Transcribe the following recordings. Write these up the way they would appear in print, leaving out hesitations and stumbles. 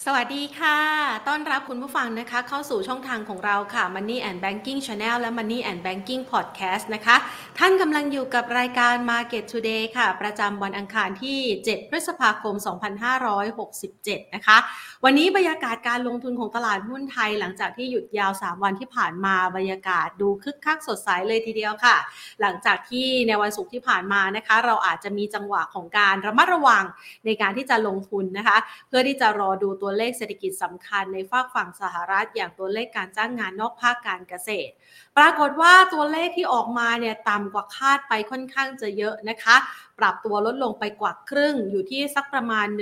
สวัสดีค่ะต้อนรับคุณผู้ฟังนะคะเข้าสู่ช่องทางของเราค่ะ Money and Banking Channel และ Money and Banking Podcast นะคะท่านกำลังอยู่กับรายการ Market Today ค่ะประจำวันอังคารที่7พฤษภาคม2567นะคะวันนี้บรรยากาศการลงทุนของตลาดหุ้นไทยหลังจากที่หยุดยาว3วันที่ผ่านมาบรรยากาศดูคึกคักสดใสเลยทีเดียวค่ะหลังจากที่ในวันศุกร์ที่ผ่านมานะคะเราอาจจะมีจังหวะของการระมัดระวังในการที่จะลงทุนนะคะเพื่อที่จะรอดูตัวเลขเศรษฐกิจสำคัญในฝั่งสหรัฐอย่างตัวเลขการจ้างงานนอกภาคการเกษตรปรากฏว่าตัวเลขที่ออกมาเนี่ยต่ำกว่าคาดไปค่อนข้างจะเยอะนะคะปรับตัวลดลงไปกว่าครึ่งอยู่ที่สักประมาณ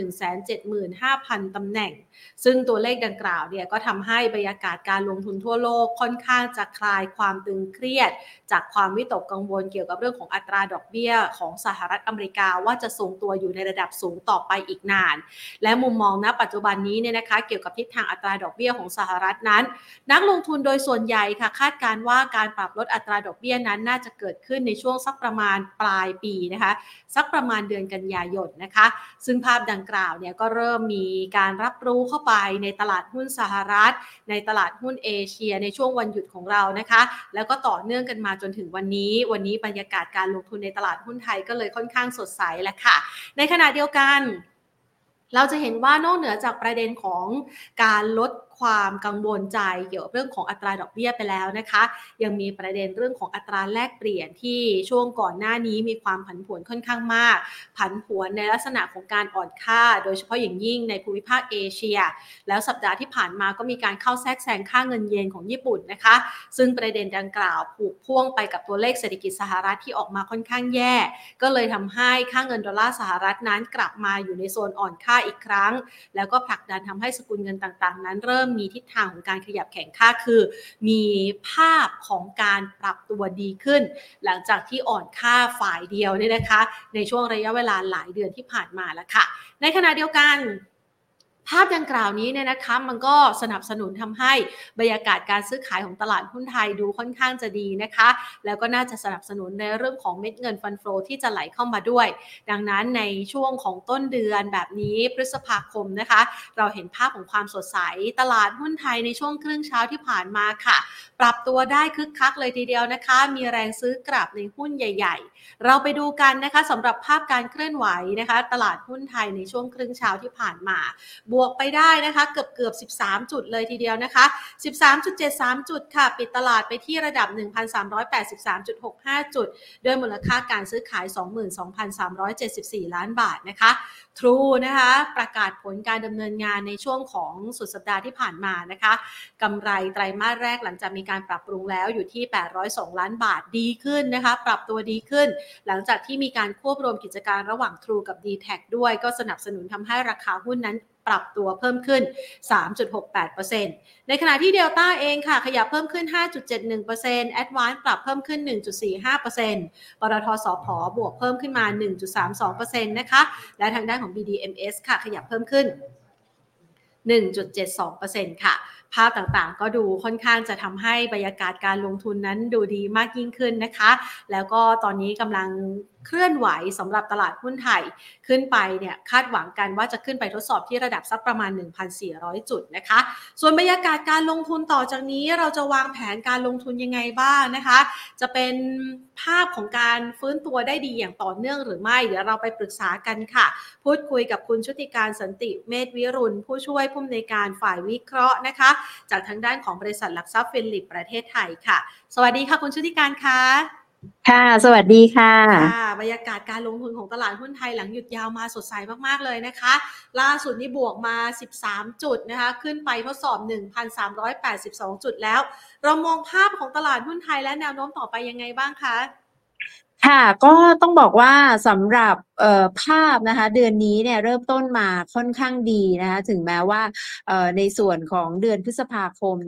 175,000 ตำแหน่งซึ่งตัวเลขดังกล่าวเนี่ยก็ทำให้บรรยากาศการลงทุนทั่วโลกค่อนข้างจะคลายความตึงเครียดจากความวิตกกังวลเกี่ยวกับเรื่องของอัตราดอกเบี้ยของสหรัฐอเมริกาว่าจะทรงตัวอยู่ในระดับสูงต่อไปอีกนานและมุมมองณปัจจุบันนี้เนี่ยนะคะเกี่ยวกับทิศทางอัตราดอกเบี้ยของสหรัฐนั้นนักลงทุนโดยส่วนใหญ่ค่ะคาดการณ์ว่าการปรับลดอัตราดอกเบี้ยนั้นน่าจะเกิดขึ้นในช่วงสักประมาณปลายปีนะคะสักประมาณเดือนกันยายนนะคะซึ่งภาพดังกล่าวเนี่ยก็เริ่มมีการรับรู้เข้าไปในตลาดหุ้นสหรัฐในตลาดหุ้นเอเชียในช่วงวันหยุดของเรานะคะแล้วก็ต่อเนื่องกันมาจนถึงวันนี้บรรยากาศการลงทุนในตลาดหุ้นไทยก็เลยค่อนข้างสดใสแหละค่ะในขณะเดียวกันเราจะเห็นว่านอกเหนือจากประเด็นของการลดความกังวลใจเกี่ยวกับเรื่องของอัตราดอกเบี้ยไปแล้วนะคะยังมีประเด็นเรื่องของอัตราแลกเปลี่ยนที่ช่วงก่อนหน้านี้มีความผันผวนค่อนข้างมากผันผวนในลักษณะของการอ่อนค่าโดยเฉพาะอย่างยิ่งในภูมิภาคเอเชียแล้วสัปดาห์ที่ผ่านมาก็มีการเข้าแทรกแซงค่าเงินเยนของญี่ปุ่นนะคะซึ่งประเด็นดังกล่าวผูกพ่วงไปกับตัวเลขเศรษฐกิจสหรัฐที่ออกมาค่อนข้างแย่ก็เลยทำให้ค่าเงินดอลลาร์สหรัฐนั้นกลับมาอยู่ในโซนอ่อนค่าอีกครั้งแล้วก็ผลักดันทำให้สกุลเงินต่างๆนั้นเริ่มมีทิศทางของการขยับแข็งค่าคือมีภาพของการปรับตัวดีขึ้นหลังจากที่อ่อนค่าฝ่ายเดียวเนี่ยนะคะในช่วงระยะเวลาหลายเดือนที่ผ่านมาแล้วค่ะในขณะเดียวกันภาพดังกล่าวนี้เนี่ยนะคะมันก็สนับสนุนทำให้บรรยากาศการซื้อขายของตลาดหุ้นไทยดูค่อนข้างจะดีนะคะแล้วก็น่าจะสนับสนุนในเรื่องของเม็ดเงินฟันโฟที่จะไหลเข้ามาด้วยดังนั้นในช่วงของต้นเดือนแบบนี้พฤษภาคมนะคะเราเห็นภาพของความสดใสตลาดหุ้นไทยในช่วงครึ่งเช้าที่ผ่านมาค่ะปรับตัวได้คึกคักเลยทีเดียวนะคะมีแรงซื้อกลับในหุ้นใหญ่ๆเราไปดูกันนะคะสำหรับภาพการเคลื่อนไหวนะคะตลาดหุ้นไทยในช่วงครึ่งเช้าที่ผ่านมาบวกไปได้นะคะเกือบ13จุดเลยทีเดียวนะคะ 13.73 จุดค่ะปิดตลาดไปที่ระดับ 1,383.65 จุดด้วยมูลค่าการซื้อขาย 22,374 ล้านบาทนะคะ True นะคะประกาศผลการดำเนินงานในช่วงของสุดสัปดาห์ที่ผ่านมานะคะกำไรไตรมาสแรกหลังจากมีการปรับปรุงแล้วอยู่ที่802ล้านบาทดีขึ้นนะคะปรับตัวดีขึ้นหลังจากที่มีการควบรวมกิจการระหว่าง True กับ D-Tech ด้วยก็สนับสนุนทำให้ราคาหุ้นนั้นปรับตัวเพิ่มขึ้น 3.68% ในขณะที่ Delta เองค่ะขยับเพิ่มขึ้น 5.71% Advance ปรับเพิ่มขึ้น 1.45% ปตท.สผ.บวกเพิ่มขึ้นมา 1.32% นะคะและทางด้านของ BDMs ค่ะขยับเพิ่มขึ้น 1.72% ค่ะภาพต่างๆก็ดูค่อนข้างจะทำให้บรรยากาศการลงทุนนั้นดูดีมากยิ่งขึ้นนะคะแล้วก็ตอนนี้กำลังเคลื่อนไหวสำหรับตลาดหุ้นไทยขึ้นไปเนี่ยคาดหวังกันว่าจะขึ้นไปทดสอบที่ระดับสักประมาณ 1,400 จุดนะคะส่วนบรรยากาศการลงทุนต่อจากนี้เราจะวางแผนการลงทุนยังไงบ้างนะคะจะเป็นภาพของการฟื้นตัวได้ดีอย่างต่อเนื่องหรือไม่เดี๋ยวเราไปปรึกษากันค่ะพูดคุยกับคุณชุติการสันติเมธวิรุณผู้ช่วยผู้อำนวยการฝ่ายวิเคราะห์นะคะจากทางด้านของบริษัทหลักทรัพย์ฟิลิปประเทศไทยค่ะสวัสดีค่ะคุณชุติการค่ะค่ะสวัสดีค่ะค่ะบรรยากาศการลงทุนของตลาดหุ้นไทยหลังหยุดยาวมาสดใสมากๆเลยนะคะล่าสุดนี้บวกมา13จุดนะคะขึ้นไปทดสอบ 1,382 จุดแล้วเรามองภาพของตลาดหุ้นไทยและแนวโน้มต่อไปยังไงบ้างคะค่ะก็ต้องบอกว่าสำหรับภาพนะคะเดือนนี้เนี่ยเริ่มต้นมาค่อนข้างดีนะคะถึงแม้ว่าในส่วนของเดือนพฤษภาคมเนี่ย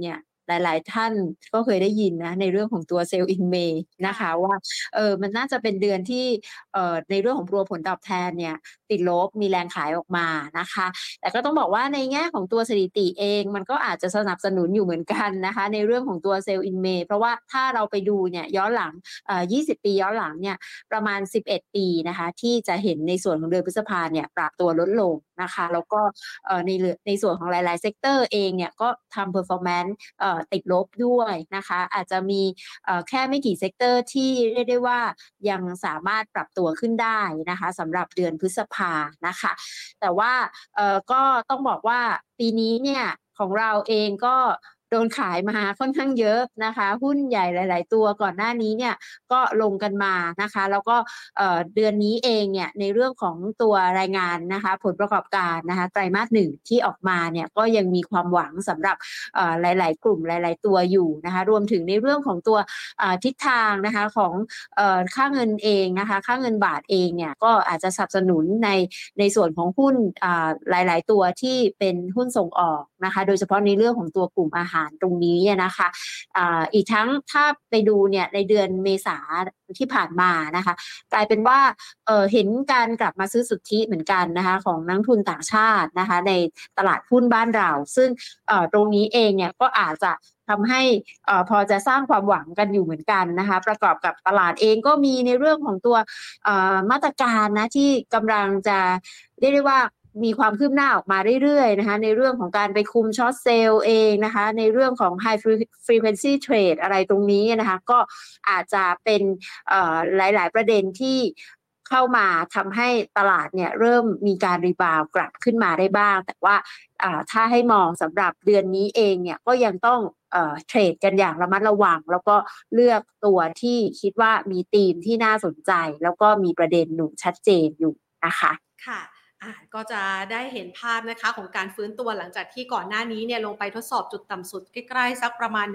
หลายๆท่านก็เคยได้ยินนะในเรื่องของตัว Sell in May นะคะว่ามันน่าจะเป็นเดือนที่ในเรื่องของตัวผลตอบแทนเนี่ยติดลบมีแรงขายออกมานะคะแต่ก็ต้องบอกว่าในแง่ของตัวสถิติเองมันก็อาจจะสนับสนุนอยู่เหมือนกันนะคะในเรื่องของตัว Sell in May เพราะว่าถ้าเราไปดูเนี่ยย้อนหลัง20 ปีย้อนหลังเนี่ยประมาณ11 ปีนะคะที่จะเห็นในส่วนของเดือนพฤษภาเนี่ยปรับตัวลดลงนะคะแล้วก็ในส่วนของหลายๆเซกเตอร์เองเนี่ยก็ทำ performance ติดลบด้วยนะคะอาจจะมีแค่ไม่กี่เซกเตอร์ที่เรียกได้ว่ายังสามารถปรับตัวขึ้นได้นะคะสำหรับเดือนพฤษภานะคะแต่ว่าก็ต้องบอกว่าปีนี้เนี่ยของเราเองก็โดนขายมาค่อนข้างเยอะนะคะหุ้นใหญ่หลายๆตัวก่อนหน้านี้เนี่ยก็ลงกันมานะคะแล้วก็เดือนนี้เองเนี่ยในเรื่องของตัวรายงานนะคะผลประกอบการนะคะไตรมาส 1ที่ออกมาเนี่ยก็ยังมีความหวังสำหรับหลายๆกลุ่มหลายๆตัวอยู่นะคะรวมถึงในเรื่องของตัวทิศทางนะคะของค่าเงินเองนะคะค่าเงินบาทเองเนี่ยก็อาจจะสนับสนุนในส่วนของหุ้นหลายๆตัวที่เป็นหุ้นส่งออกนะคะโดยเฉพาะในเรื่องของตัวกลุ่มอาหารตรงนี้นะคะอีกทั้งถ้าไปดูเนี่ยในเดือนเมษาที่ผ่านมานะคะกลายเป็นว่าเห็นการกลับมาซื้อสุทธิเหมือนกันนะคะของนักทุนต่างชาตินะคะในตลาดหุ้นบ้านเราซึ่งตรงนี้เองเนี่ยก็อาจจะทำให้พอจะสร้างความหวังกันอยู่เหมือนกันนะคะประกอบกับตลาดเองก็มีในเรื่องของตัวมาตรการนะที่กำลังจะเรียกได้ว่ามีความคืบหน้าออกมาเรื่อยๆนะคะในเรื่องของการไปคุมช็อตเซลล์เองนะคะในเรื่องของ high frequency trade อะไรตรงนี้นะคะก็อาจจะเป็นหลายๆประเด็นที่เข้ามาทำให้ตลาดเนี่ยเริ่มมีการรีบาวกลับขึ้นมาได้บ้างแต่ว่าถ้าให้มองสำหรับเดือนนี้เองเนี่ยก็ยังต้องเทรดกันอย่างระมัดระวังแล้วก็เลือกตัวที่คิดว่ามีธีมที่น่าสนใจแล้วก็มีประเด็นหนุนชัดเจนอยู่นะคะค่ะก็จะได้เห็นภาพนะคะของการฟื้นตัวหลังจากที่ก่อนหน้านี้เนี่ยลงไปทดสอบจุดต่ำสุดใกล้ๆสักประมาณ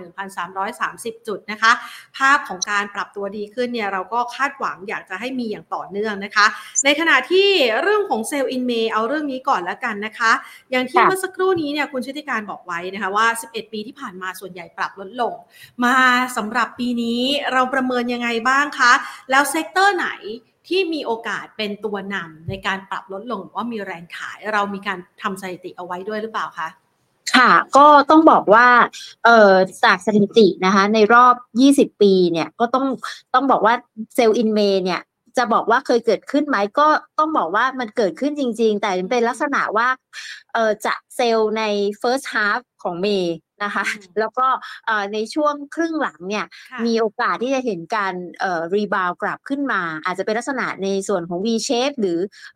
1,330 จุดนะคะภาพของการปรับตัวดีขึ้นเนี่ยเราก็คาดหวังอยากจะให้มีอย่างต่อเนื่องนะคะในขณะที่เรื่องของ Sell in May เอาเรื่องนี้ก่อนแล้วกันนะคะอย่างที่เมื่อสักครู่นี้เนี่ยคุณชุติการบอกไว้นะคะว่า11 ปีที่ผ่านมาส่วนใหญ่ปรับลดลงมาสำหรับปีนี้เราประเมินยังไงบ้างคะแล้วเซกเตอร์ไหนที่มีโอกาสเป็นตัวนำในการปรับลดลงหรือว่ามีแรงขายเรามีการทำสถิติเอาไว้ด้วยหรือเปล่าคะค่ะก็ต้องบอกว่าจากสถิตินะคะในรอบ20 ปีเนี่ยก็ต้องบอกว่าเซลล์อินเมย์เนี่ยจะบอกว่าเคยเกิดขึ้นไหมก็ต้องบอกว่ามันเกิดขึ้นจริงๆแต่เป็นลักษณะว่าจะเซลล์ใน first half ของเมย์นะคะแล้วก็ในช่วงครึ่งหลังเนี่ยมีโอกาสที่จะเห็นการรีบาวกลับขึ้นมาอาจจะเป็นลักษณะในส่วนของ V shape หรือ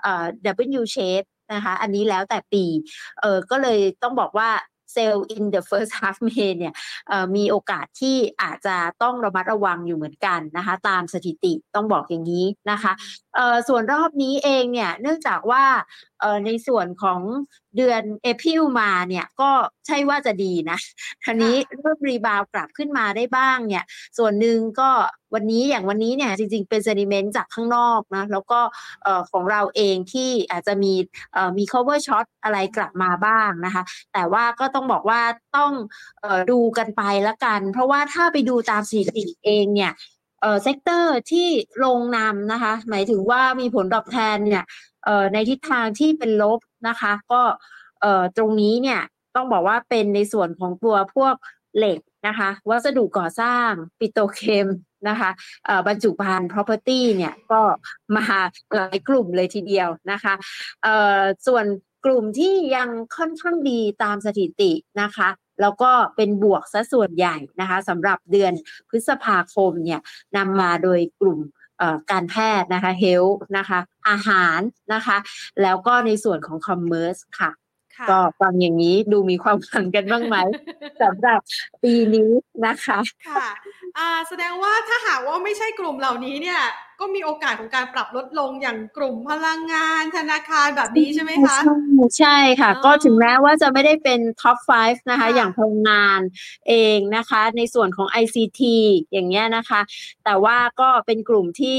W shape นะคะอันนี้แล้วแต่ปีก็เลยต้องบอกว่า sell in the first half May เนี่ยมีโอกาสที่อาจจะต้องระมัดระวังอยู่เหมือนกันนะคะตามสถิติต้องบอกอย่างนี้นะคะส่วนรอบนี้เองเนี่ยเนื่องจากว่าในส่วนของเดือนเอพ il มาเนี่ยก็ใช่ว่าจะดีนะทีนี้เริ่มรีบาวกลับขึ้นมาได้บ้างเนี่ยส่วนหนึ่งก็วันนี้เนี่ยจริงๆเป็น sentiment จากข้างนอกนะแล้วก็ของเราเองที่อาจจะมี cover short อะไรกลับมาบ้างนะคะแต่ว่าก็ต้องบอกว่าต้องดูกันไปละกันเพราะว่าถ้าไปดูตามสถิติเองเนี่ยเซกเตอร์ที่ลงนำนะคะหมายถึงว่ามีผลตอบแทนเนี่ยในทิศทางที่เป็นลบนะคะก็ตรงนี้เนี่ยต้องบอกว่าเป็นในส่วนของตัวพวกเหล็กนะคะวัสดุก่อสร้างปิโตรเคมนะคะบรรจุภัณฑ์ property เนี่ยก็มาหลายกลุ่มเลยทีเดียวนะคะส่วนกลุ่มที่ยังค่อนข้างดีตามสถิตินะคะแล้วก็เป็นบวกซะส่วนใหญ่นะคะสำหรับเดือนพฤษภาคมเนี่ยนำมาโดยกลุ่มการแพทย์นะคะเฮลท์นะคะอาหารนะคะแล้วก็ในส่วนของคอมเมอร์สค่ะก็ฟังอย่างนี้ดูมีความหวังกันบ้างไหม สำหรับปีนี้นะคะค่ะแสดงว่าถ้าหากว่าไม่ใช่กลุ่มเหล่านี้เนี่ยก็มีโอกาสของการปรับลดลงอย่างกลุ่มพลังงานธนาคารแบบนี้ใช่ไหมคะใช่ค่ะก็ถึงแม้ว่าจะไม่ได้เป็นท็อป5นะคะอย่างพลังงานเองนะคะในส่วนของ ICT อย่างเงี้ยนะคะแต่ว่าก็เป็นกลุ่มที่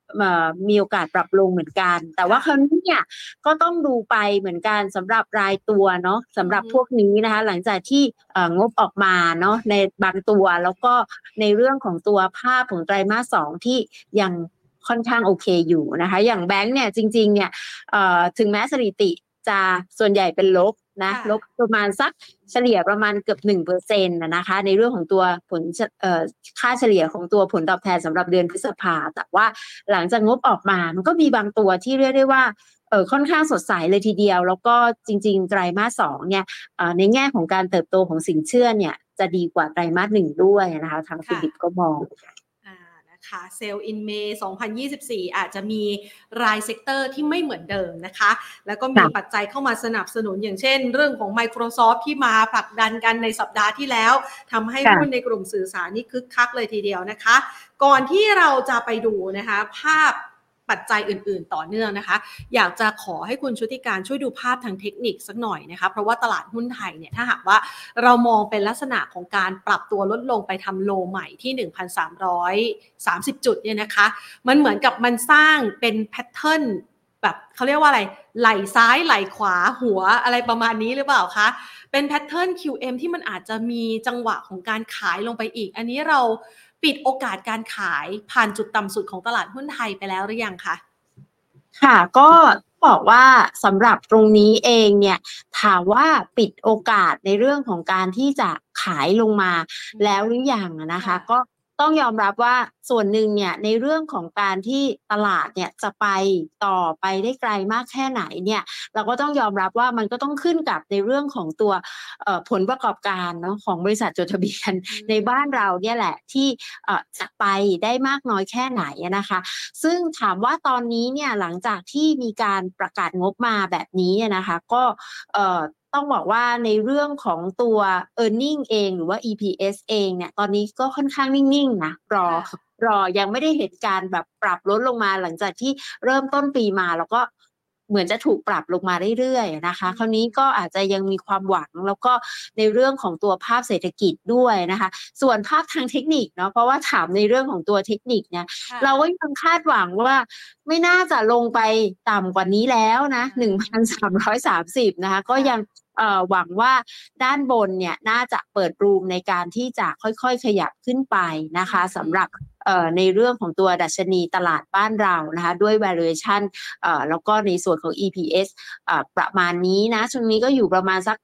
มีโอกาสปรับลงเหมือนกันแต่ว่าคราวนี้เนี่ยก็ต้องดูไปเหมือนกันสำหรับรายตัวเนาะสำหรับพวกนี้นะคะหลังจากที่งบออกมาเนาะในบางตัวแล้วก็ในเรื่องของตัวภาพของไตรมาส 2ที่ยังค่อนข้างโอเคอยู่นะคะอย่างแบงก์เนี่ยจริงๆเนี่ยถึงแม้สถิติจะส่วนใหญ่เป็นลบนะลบประมาณสักเฉลี่ยประมาณเกือบ 1% นะคะในเรื่องของตัวผลค่าเฉลี่ยของตัวผลตอบแทนสำหรับเดือนพฤษภาแต่ว่าหลังจากงบออกมามันก็มีบางตัวที่เรียกได้ว่าค่อนข้างสดใสเลยทีเดียวแล้วก็จริงๆไตรมาส 2เนี่ยในแง่ของการเติบโตของสินเชื่อเนี่ยจะดีกว่าไตรมาส 1ด้วยนะคะทางฟิลิปก็มองค่ะเซลล์อินเมย์2024อาจจะมีรายเซกเตอร์ที่ไม่เหมือนเดิมนะคะแล้วก็มีปัจจัยเข้ามาสนับสนุนอย่างเช่นเรื่องของ Microsoft ที่มาผลักดันกันในสัปดาห์ที่แล้วทำให้หุ้นในกลุ่มสื่อสารนี่คึกคักเลยทีเดียวนะคะก่อนที่เราจะไปดูนะคะภาพปัจจัยอื่นๆต่อเนื่องนะคะอยากจะขอให้คุณชุติการช่วยดูภาพทางเทคนิคสักหน่อยนะคะเพราะว่าตลาดหุ้นไทยเนี่ยถ้าหากว่าเรามองเป็นลักษณะของการปรับตัวลดลงไปทำโลใหม่ที่ 1,330 จุดเนี่ยนะคะมันเหมือนกับมันสร้างเป็นแพทเทิร์นแบบเขาเรียกว่าอะไรไหล่ซ้ายไหล่ขวาหัวอะไรประมาณนี้หรือเปล่าคะเป็นแพทเทิร์น QM ที่มันอาจจะมีจังหวะของการขายลงไปอีกอันนี้เราปิดโอกาสการขายผ่านจุดต่ำสุดของตลาดหุ้นไทยไปแล้วหรือยังคะค่ะก็บอกว่าสำหรับตรงนี้เองเนี่ยถามว่าปิดโอกาสในเรื่องของการที่จะขายลงมาแล้วหรือยังนะคะก็ต้องยอมรับว่าส่วนหนึ่งเนี่ยในเรื่องของการที่ตลาดเนี่ยจะไปต่อไปได้ไกลมากแค่ไหนเนี่ยเราก็ต้องยอมรับว่ามันก็ต้องขึ้นกับในเรื่องของตัวผลประกอบการเนาะของบริษัทจดทะเบียนในบ้านเราเนี่ยแหละที่จะไปได้มากน้อยแค่ไหนนะคะซึ่งถามว่าตอนนี้เนี่ยหลังจากที่มีการประกาศงบมาแบบนี้นะคะก็ต้องบอกว่าในเรื่องของตัว earning เองหรือว่า EPS เองเนี่ยตอนนี้ก็ค่อนข้างนิ่งๆนะรอยังไม่ได้เห็นการแบบปรับลดลงมาหลังจากที่เริ่มต้นปีมาแล้วก็เหมือนจะถูกปรับลงมาเรื่อยๆนะคะคราวนี้ก็อาจจะยังมีความหวังแล้วก็ในเรื่องของตัวภาพเศรษฐกิจด้วยนะคะส่วนภาพทางเทคนิคเนาะเพราะว่าถามในเรื่องของตัวเทคนิคเนี่ยเราก็ยังคาดหวังว่าไม่น่าจะลงไปต่ำกว่านี้แล้วนะ 1,330 นะคะก็ยังหวังว่าด้านบนเนี่ยน่าจะเปิดรูมในการที่จะค่อยๆขยับขึ้นไปนะคะสำหรับในเรื่องของตัวดัชนีตลาดบ้านเรานะคะด้วย valuation แล้วก็ในส่วนของ EPS ประมาณนี้นะช่วงนี้ก็อยู่ประมาณสัก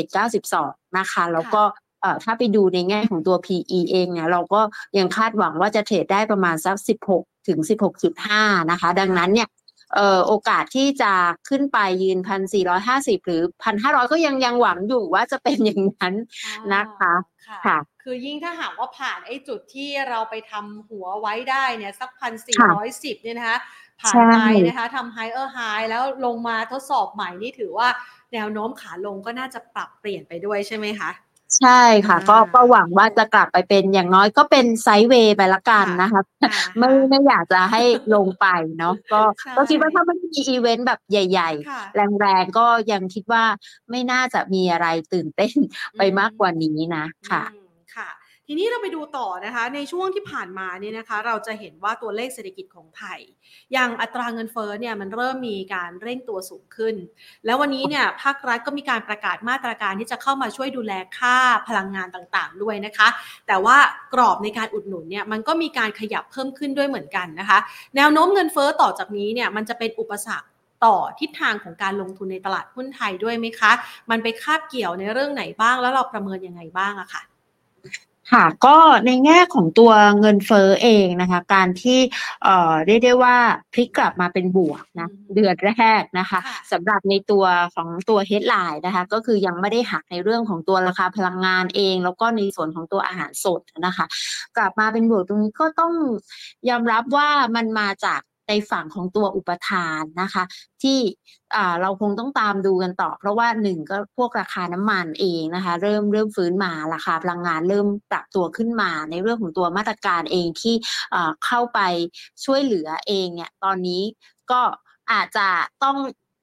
91-92นะคะแล้วก็ถ้าไปดูในแง่ของตัว PE เองเนี่ยเราก็ยังคาดหวังว่าจะเทรดได้ประมาณสัก16ถึง 16.5 นะคะดังนั้นเนี่ยโอกาสที่จะขึ้นไปยืน 1,450 หรือ 1,500 ก็ยังหวังอยู่ว่าจะเป็นอย่างนั้นนะคะค่ะคือยิ่งถ้าหากว่าผ่านไอ้จุดที่เราไปทำหัวไว้ได้เนี่ยสัก 1,410 เนี่ยนะคะผ่านไปนะคะทำ higher high แล้วลงมาทดสอบใหม่นี่ถือว่าแนวโน้มขาลงก็น่าจะปรับเปลี่ยนไปด้วยใช่ไหมคะใช่ค่ะก็หวังว่าจะกลับไปเป็นอย่างน้อยก็เป็นไซด์เวย์ไปละกันนะคะไม่อยากจะให้ลงไปเนาะก็คิดว่าถ้าไม่มีอีเวนต์แบบใหญ่ๆแรงๆก็ยังคิดว่าไม่น่าจะมีอะไรตื่นเต้นไปมากกว่านี้นะค่ะทีนี้เราไปดูต่อนะคะในช่วงที่ผ่านมาเนี่ยนะคะเราจะเห็นว่าตัวเลขเศรษฐกิจของไทยอย่างอัตราเงินเฟ้อเนี่ยมันเริ่มมีการเร่งตัวสูงขึ้นแล้ววันนี้เนี่ยภาครัฐก็มีการประกาศมาตรการที่จะเข้ามาช่วยดูแลค่าพลังงานต่างๆด้วยนะคะแต่ว่ากรอบในการอุดหนุนเนี่ยมันก็มีการขยับเพิ่มขึ้นด้วยเหมือนกันนะคะแนวโน้มเงินเฟ้อต่อจากนี้เนี่ยมันจะเป็นอุปสรรคต่อทิศทางของการลงทุนในตลาดหุ้นไทยด้วยไหมคะมันไปคาบเกี่ยวในเรื่องไหนบ้างแล้วเราประเมินยังไงบ้างอะค่ะค่ะก็ในแง่ของตัวเงินเฟ้อเองนะคะการที่เรียกได้ว่าพลิกกลับมาเป็นบวกนะเดือนแรกนะคะสำหรับในตัวของตัว headline นะคะก็คือยังไม่ได้หักในเรื่องของตัวราคาพลังงานเองแล้วก็ในส่วนของตัวอาหารสดนะคะกลับมาเป็นบวกตรงนี้ก็ต้องยอมรับว่ามันมาจากในฝั่งของตัวอุปทานนะคะที่เราคงต้องตามดูกันต่อเพราะว่าหนึ่งก็พวกราคาน้ำมันเองนะคะเริ่มฟื้นมาราคาพลังงานเริ่มปรับตัวขึ้นมาในเรื่องของตัวมาตรการเองที่เข้าไปช่วยเหลือเองเนี่ยตอนนี้ก็อาจจะต้อง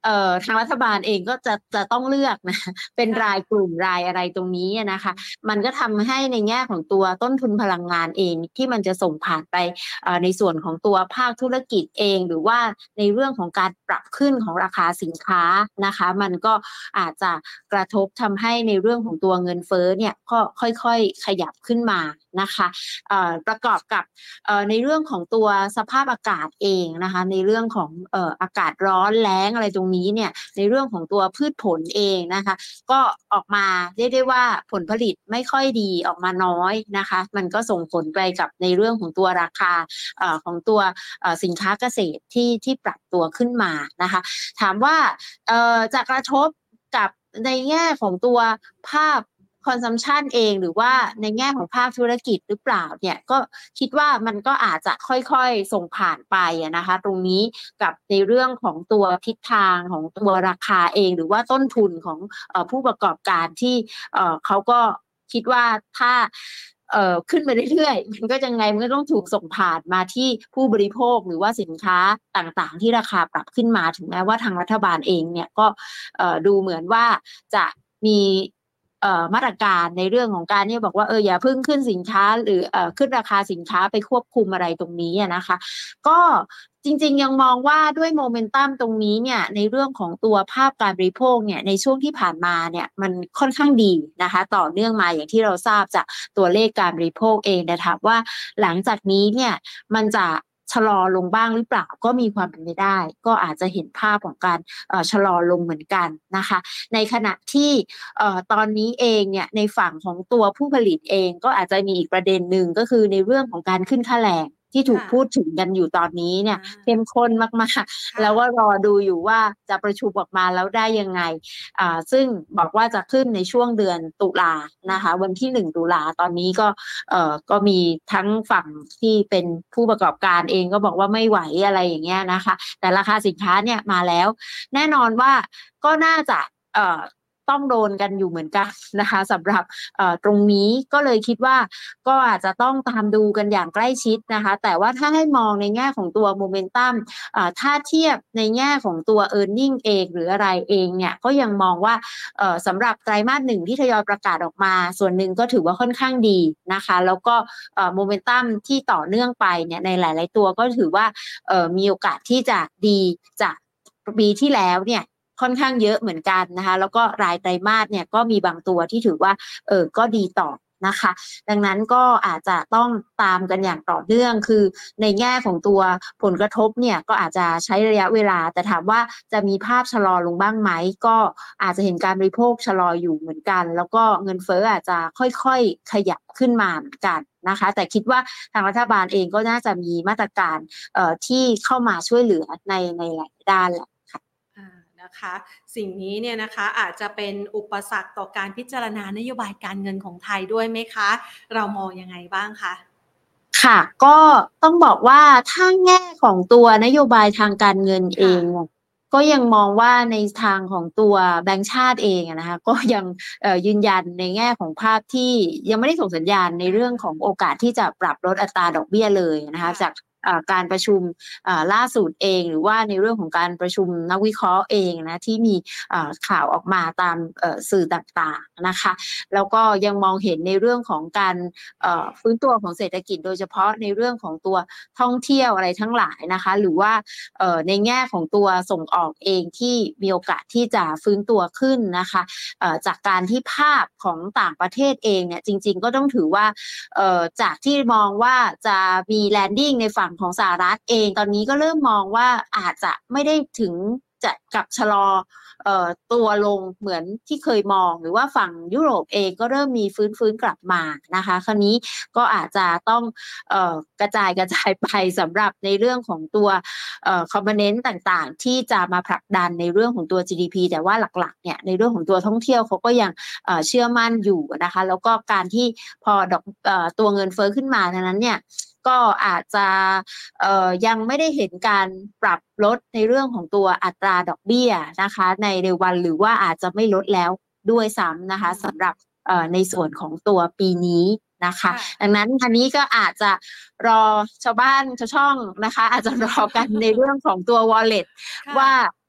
ทางรัฐบาลเองก็จะต้องเลือกนะเป็นรายกลุ่มรายอะไรตรงนี้นะคะมันก็ทำให้ในแง่ของตัวต้นทุนพลังงานเองที่มันจะส่งผ่านไปในส่วนของตัวภาคธุรกิจเองหรือว่าในเรื่องของการปรับขึ้นของราคาสินค้านะคะมันก็อาจจะกระทบทำให้ในเรื่องของตัวเงินเฟ้อเนี่ยก็ค่อยๆขยับขึ้นมานะคะประกอบกับในเรื่องของตัวสภาพอากาศเองนะคะในเรื่องของอากาศร้อนแล้งอะไรตรงนี้เนี่ยในเรื่องของตัวพืชผลเองนะคะก็ออกมาเรียกได้ว่าผลผลิตไม่ค่อยดีออกมาน้อยนะคะมันก็ส่งผลไปกับในเรื่องของตัวราคาของตัวสินค้าเกษตรที่ปรับตัวขึ้นมานะคะถามว่าจะกระทบกับในแง่ของตัวภาพconsumption เองหรือว่าในแง่ของภาคธุรกิจหรือเปล่าเนี่ยก็คิดว่ามันก็อาจจะค่อยๆส่งผ่านไปนะคะตรงนี้กับในเรื่องของตัวทิศทางของตัวราคาเองหรือว่าต้นทุนของผู้ประกอบการที่เขาก็คิดว่าถ้าขึ้นไปเรื่อยๆมันก็ยังไงมันก็ต้องถูกส่งผ่านมาที่ผู้บริโภคหรือว่าสินค้าต่างๆที่ราคาปรับขึ้นมาถึงแม้ว่าทางรัฐบาลเองเนี่ยก็ดูเหมือนว่าจะมีมาตรการในเรื่องของการที่บอกว่าอย่าเพิ่งขึ้นสินค้าหรือขึ้นราคาสินค้าไปควบคุมอะไรตรงนี้นะคะก็จริงๆยังมองว่าด้วยโมเมนตัมตรงนี้เนี่ยในเรื่องของตัวภาพการบริโภคเนี่ยในช่วงที่ผ่านมาเนี่ยมันค่อนข้างดีนะคะต่อเนื่องมาอย่างที่เราทราบจากตัวเลขการบริโภคเองนะคะว่าหลังจากนี้เนี่ยมันจะชะลอลงบ้างหรือเปล่าก็มีความเป็นไปได้ก็อาจจะเห็นภาพของการชะลอลงเหมือนกันนะคะในขณะที่ตอนนี้เองเนี่ยในฝั่งของตัวผู้ผลิตเองก็อาจจะมีอีกประเด็นหนึ่งก็คือในเรื่องของการขึ้นค่าแรงที่ถูกพูดถึงกันอยู่ตอนนี้เนี่ยเข้มข้นมากๆแล้วก็รอดูอยู่ว่าจะประชุมออกมาแล้วได้ยังไงซึ่งบอกว่าจะขึ้นในช่วงเดือนตุลานะคะวันที่1 ตุลาตอนนี้ก็มีทั้งฝั่งที่เป็นผู้ประกอบการเองก็บอกว่าไม่ไหวอะไรอย่างเงี้ยนะคะแต่ราคาสินค้าเนี่ยมาแล้วแน่นอนว่าก็น่าจะต้องโดนกันอยู่เหมือนกันนะคะสำหรับตรงนี้ก็เลยคิดว่าก็อาจจะต้องตามดูกันอย่างใกล้ชิดนะคะแต่ว่าถ้าให้มองในแง่ของตัวโมเมนตัมถ้าเทียบในแง่ของตัว earning เองหรืออะไรเองเนี่ยก็ยังมองว่าสำหรับไตรมาส 1ที่ทยอยประกาศออกมาส่วนหนึ่งก็ถือว่าค่อนข้างดีนะคะแล้วก็โมเมนตัมที่ต่อเนื่องไปเนี่ยในหลายๆตัวก็ถือว่ามีโอกาสที่จะดีจากปีที่แล้วเนี่ยค่อนข้างเยอะเหมือนกันนะคะแล้วก็รายไตรมาสเนี่ยก็มีบางตัวที่ถือว่าก็ดีต่อนะคะดังนั้นก็อาจจะต้องตามกันอย่างต่อเนื่องคือในแง่ของตัวผลกระทบเนี่ยก็อาจจะใช้ระยะเวลาแต่ถามว่าจะมีภาพชะลอลงบ้างไหมก็อาจจะเห็นการบริโภคชะลออยู่เหมือนกันแล้วก็เงินเฟ้ออาจจะค่อยๆขยับขึ้นมาเหมือนกันนะคะแต่คิดว่าทางรัฐบาลเองก็น่าจะมีมาตรการที่เข้ามาช่วยเหลือในหลายด้านแหละนะคะสิ่งนี้เนี่ยนะคะอาจจะเป็นอุปสรรคต่อการพิจารณานโยบายการเงินของไทยด้วยไหมคะเรามองยังไงบ้างคะค่ะก็ต้องบอกว่าถ้าแง่ของตัวนโยบายทางการเงินเองก็ยังมองว่าในทางของตัวแบงก์ชาติเองนะคะก็ยังยืนยันในแง่ของภาพที่ยังไม่ได้ส่งสัญญาณในเรื่องของโอกาสที่จะปรับลดอัตราดอกเบี้ยเลยนะคะจากการประชุมล่าสุดเองหรือว่าในเรื่องของการประชุมนักวิเคราะห์เองนะที่มีข่าวออกมาตามสื่อต่างๆนะคะแล้วก็ยังมองเห็นในเรื่องของการฟื้นตัวของเศรษฐกิจโดยเฉพาะในเรื่องของตัวท่องเที่ยวอะไรทั้งหลายนะคะหรือว่าในแง่ของตัวส่งออกเองที่มีโอกาสที่จะฟื้นตัวขึ้นนะคะจากการที่ภาพของต่างประเทศเองเนี่ยจริงๆก็ต้องถือว่าจากที่มองว่าจะมีแลนดิ้งในฝั่งของสหรัฐเองตอนนี้ก็เริ่มมองว่าอาจจะไม่ได้ถึงจะกลับชะลอตัวลงเหมือนที่เคยมองหรือว่าฝั่งยุโรปเองก็เริ่มมีฟื้นกลับมานะคะคราวนี้ก็อาจจะต้องกระจายไปสำหรับในเรื่องของตัวคอมโพเนนต์ต่างๆที่จะมาผลักดันในเรื่องของตัว GDP แต่ว่าหลักๆเนี่ยในเรื่องของตัวท่องเที่ยวเขาก็ยังเชื่อมั่นอยู่นะคะแล้วก็การที่พอตัวเงินเฟ้อขึ้นมาดังนั้นเนี่ยก็อาจจะยังไม่ได้เห็นการปรับลดในเรื่องของตัวอัตราดอกเบี้ยนะคะในเร็ววันหรือว่าอาจจะไม่ลดแล้วด้วยซ้ำนะคะสำหรับในส่วนของตัวปีนี้นะคะดังนั้นอันนี้ก็อาจจะรอชาวบ้านชาวช่องนะคะอาจจะรอกันในเรื่องของตัว wallet ว่า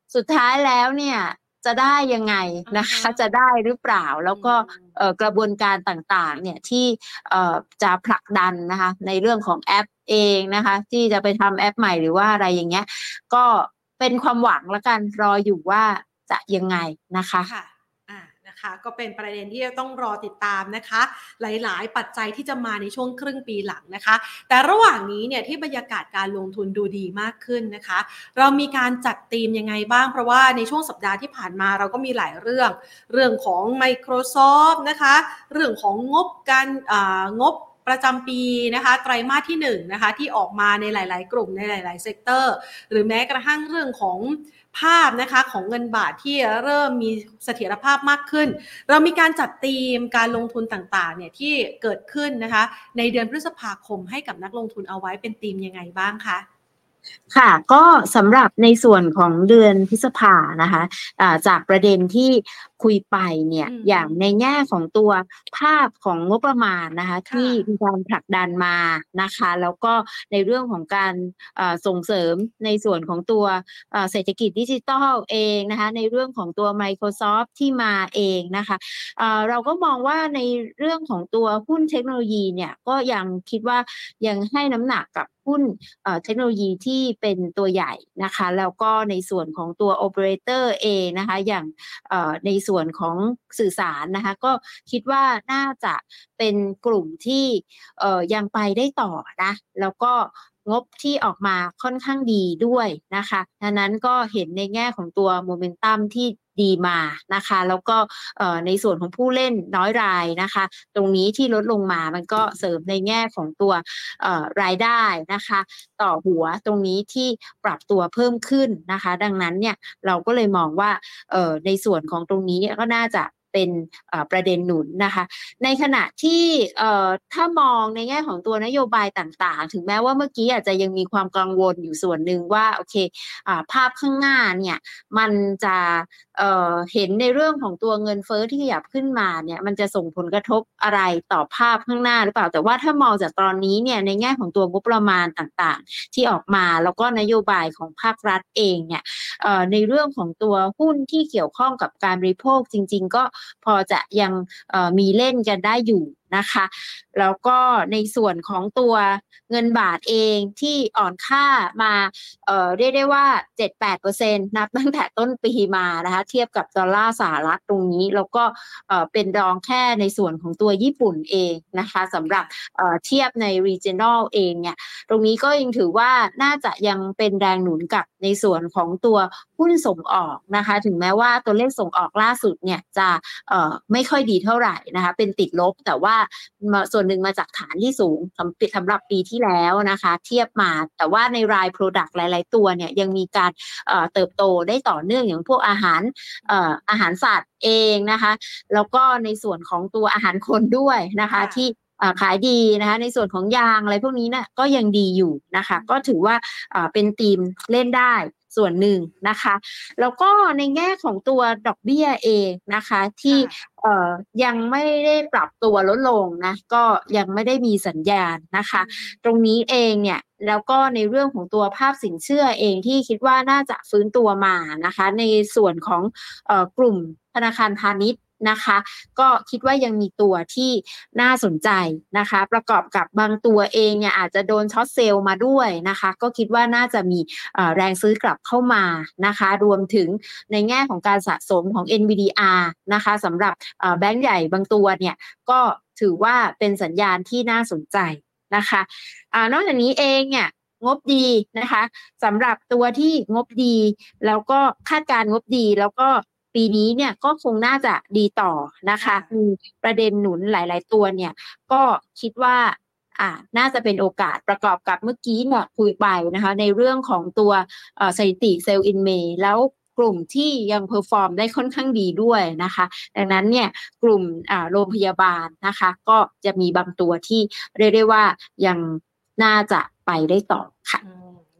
สุดท้ายแล้วเนี่ยจะได้ยังไงนะฮะคะจะได้หรือเปล่าแล้วก็กระบวนการต่างๆเนี่ยที่จะผลักดันนะคะในเรื่องของแอปเองนะคะที่จะไปทำแอปใหม่หรือว่าอะไรอย่างเงี้ยก็เป็นความหวังละกันรออยู่ว่าจะยังไงนะคะค่ะนะคะก็เป็นประเด็นที่จะต้องรอติดตามนะคะหลายๆปัจจัยที่จะมาในช่วงครึ่งปีหลังนะคะแต่ระหว่างนี้เนี่ยที่บรรยากาศการลงทุนดูดีมากขึ้นนะคะเรามีการจัดธีมยังไงบ้างเพราะว่าในช่วงสัปดาห์ที่ผ่านมาเราก็มีหลายเรื่องของ Microsoft นะคะเรื่องของงบการงบประจำปีนะคะไตรมาสที่1นะคะที่ออกมาในหลายๆกลุ่มในหลายๆเซกเตอร์หรือแม้กระทั่งเรื่องของภาพนะคะของเงินบาทที่เริ่มมีเสถียรภาพมากขึ้นเรามีการจัดธีมการลงทุนต่างๆเนี่ยที่เกิดขึ้นนะคะในเดือนพฤษภาคมให้กับนักลงทุนเอาไว้เป็นธีมยังไงบ้างคะค่ะก็สำหรับในส่วนของเดือนพฤษภานะคะจากประเด็นที่คุยไปเนี่ยอย่างในแง่ของตัวภาพของงบประมาณนะคะที่มีการผลักดันมานะคะแล้วก็ในเรื่องของการส่งเสริมในส่วนของตัวเศรษฐกิจดิจิทัลเองนะคะในเรื่องของตัว Microsoft ที่มาเองนะคะเราก็มองว่าในเรื่องของตัวหุ้นเทคโนโลยีเนี่ยก็ยังคิดว่ายังให้น้ำหนักกับหุ้นเทคโนโลยีที่เป็นตัวใหญ่นะคะแล้วก็ในส่วนของตัวโอเปอเรเตอร์เองนะคะอย่างในส่วนของสื่อสารนะคะก็คิดว่าน่าจะเป็นกลุ่มที่ยังไปได้ต่อนะแล้วก็งบที่ออกมาค่อนข้างดีด้วยนะคะดังนั้นก็เห็นในแง่ของตัวโมเมนตัมที่ดีมานะคะแล้วก็ในส่วนของผู้เล่นน้อยรายนะคะตรงนี้ที่ลดลงมามันก็เสริมในแง่ของตัวรายได้นะคะต่อหัวตรงนี้ที่ปรับตัวเพิ่มขึ้นนะคะดังนั้นเนี่ยเราก็เลยมองว่าในส่วนของตรงนี้ก็น่าจะเป็นประเด็นหนุนนะคะในขณะที่ถ้ามองในแง่ของตัวนโยบายต่างๆถึงแม้ว่าเมื่อกี้อาจจะยังมีความกังวลอยู่ส่วนหนึ่งว่าโอเคภาพข้างหน้าเนี่ยมันจะเห็นในเรื่องของตัวเงินเฟ้อที่ขยับขึ้นมาเนี่ยมันจะส่งผลกระทบอะไรต่อภาพข้างหน้าหรือเปล่าแต่ว่าถ้ามองจากตอนนี้เนี่ยในแง่ของตัวงบประมาณต่างๆที่ออกมาแล้วก็นโยบายของภาครัฐเองเนี่ยในเรื่องของตัวหุ้นที่เกี่ยวข้องกับการบริโภคจริงๆก็พอจะยังมีเล่นกันได้อยู่นะคะแล้วก็ในส่วนของตัวเงินบาทเองที่อ่อนค่ามาเรียกได้ว่า 7-8% นับตั้งแต่ต้นปีมานะคะเทียบกับดอลลาร์สหรัฐตรงนี้แล้วก็เป็นรองแค่ในส่วนของตัวญี่ปุ่นเองนะคะสำหรับเทียบใน regional เองเนี่ยตรงนี้ก็ยังถือว่าน่าจะยังเป็นแรงหนุนกับในส่วนของตัวหุ้นส่งออกนะคะถึงแม้ว่าตัวเลขส่งออกล่าสุดเนี่ยจะไม่ค่อยดีเท่าไหร่นะคะเป็นติดลบแต่ว่าส่วนหนึ่งมาจากฐานที่สูงสำหรับปีที่แล้วนะคะเทียบมาแต่ว่าในราย product หลายๆตัวเนี่ยยังมีการเติบโตได้ต่อเนื่องอย่างพวกอาหารสัตว์เองนะคะแล้วก็ในส่วนของตัวอาหารคนด้วยนะคะที่ขายดีนะคะในส่วนของยางอะไรพวกนี้นะก็ยังดีอยู่นะคะก็ถือว่าเป็นธีมเล่นได้ส่วนหนึ่งนะคะแล้วก็ในแง่ของตัวดอกเบี้ยเองนะคะที่ยังไม่ได้ปรับตัวลดลงนะก็ยังไม่ได้มีสัญญาณนะคะตรงนี้เองเนี่ยแล้วก็ในเรื่องของตัวภาพสินเชื่อเองที่คิดว่าน่าจะฟื้นตัวมานะคะในส่วนของกลุ่มธนาคารพาณิชย์นะคะก็คิดว่ายังมีตัวที่น่าสนใจนะคะประกอบกับบางตัวเองเนี่ยอาจจะโดนช็อตเซลล์มาด้วยนะคะก็คิดว่าน่าจะมีแรงซื้อกลับเข้ามานะคะรวมถึงในแง่ของการสะสมของ NVDR นะคะสำหรับแบงก์ใหญ่บางตัวเนี่ยก็ถือว่าเป็นสัญญาณที่น่าสนใจนะคะนอกจากนี้เองเนี่ยงบดีนะคะสำหรับตัวที่งบดีแล้วก็คาดการณ์งบดีแล้วก็ปีนี้เนี่ยก็คงน่าจะดีต่อนะคะมีประเด็นหนุนหลายๆตัวเนี่ยก็คิดว่าน่าจะเป็นโอกาสประกอบกับเมื่อกี้เนี่ยคุยไปนะคะในเรื่องของตัวสถิติเซลล์อินเมย์แล้วกลุ่มที่ยังเพอร์ฟอร์มได้ค่อนข้างดีด้วยนะคะดังนั้นเนี่ยกลุ่มโรงพยาบาลนะคะก็จะมีบางตัวที่เรียกได้ว่ายังน่าจะไปได้ต่อค่ะ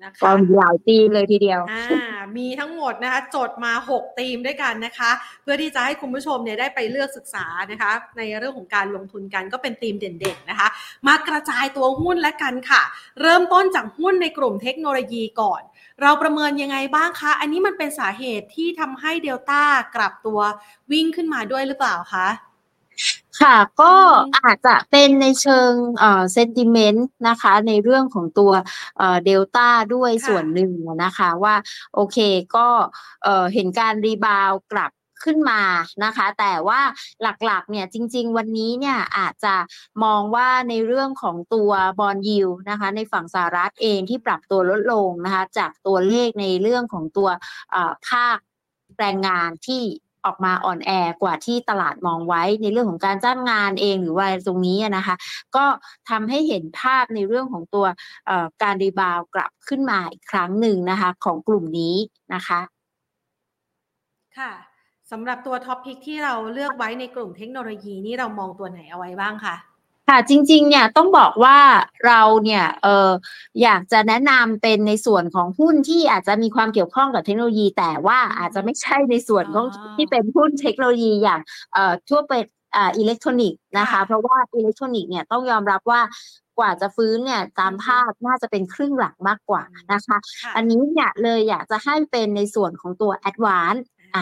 นะคะก็มีหลายธีมเลยทีเดียวมีทั้งหมดนะคะจดมา6ธีมด้วยกันนะคะเพื่อที่จะให้คุณผู้ชมเนี่ยได้ไปเลือกศึกษานะคะในเรื่องของการลงทุนกันก็เป็นธีมเด่นๆนะคะมากระจายตัวหุ้นและกันค่ะเริ่มต้นจากหุ้นในกลุ่มเทคโนโลยีก่อนเราประเมินยังไงบ้างคะอันนี้มันเป็นสาเหตุที่ทำให้เดลต้ากลับตัววิ่งขึ้นมาด้วยหรือเปล่าคะค่ะก็อาจจะเป็นในเชิงsentiment นะคะในเรื่องของตัวเดลต้าด้วยส่วนหนึ่งนะคะว่าโอเคก็เห็นการรีบาวกลับขึ้นมานะคะแต่ว่าหลักๆเนี่ยจริงๆวันนี้เนี่ยอาจจะมองว่าในเรื่องของตัวบอนด์ยิลด์นะคะในฝั่งสหรัฐเองที่ปรับตัวลดลงนะคะจากตัวเลขในเรื่องของตัวภาคแรงงานที่ออกมาอ่อนแอกว่าที่ตลาดมองไว้ในเรื่องของการจ้างงานเองหรือว่าตรงนี้นะคะก็ทำให้เห็นภาพในเรื่องของตัวการรีบาวกลับขึ้นมาอีกครั้งหนึ่งนะคะของกลุ่มนี้นะคะค่ะสำหรับตัวท็อปพิกที่เราเลือกไว้ในกลุ่มเทคโนโลยีนี่เรามองตัวไหนเอาไว้บ้างคะค่ะจริงๆเนี่ยต้องบอกว่าเราเนี่ยอยากจะแนะนำเป็นในส่วนของหุ้นที่อาจจะมีความเกี่ยวข้องกับเทคโนโลยีแต่ว่าอาจจะไม่ใช่ในส่วนของที่เป็นหุ้นเทคโนโลยีอย่างทั่วไปอิเล็กทรอนิกส์นะคะเพราะว่าอิเล็กทรอนิกส์เนี่ยต้องยอมรับว่ากว่าจะฟื้นเนี่ยตามภาพน่าจะเป็นครึ่งหลังมากกว่านะคะอันนี้เนี่ยเลยอยากจะให้เป็นในส่วนของตัว Advance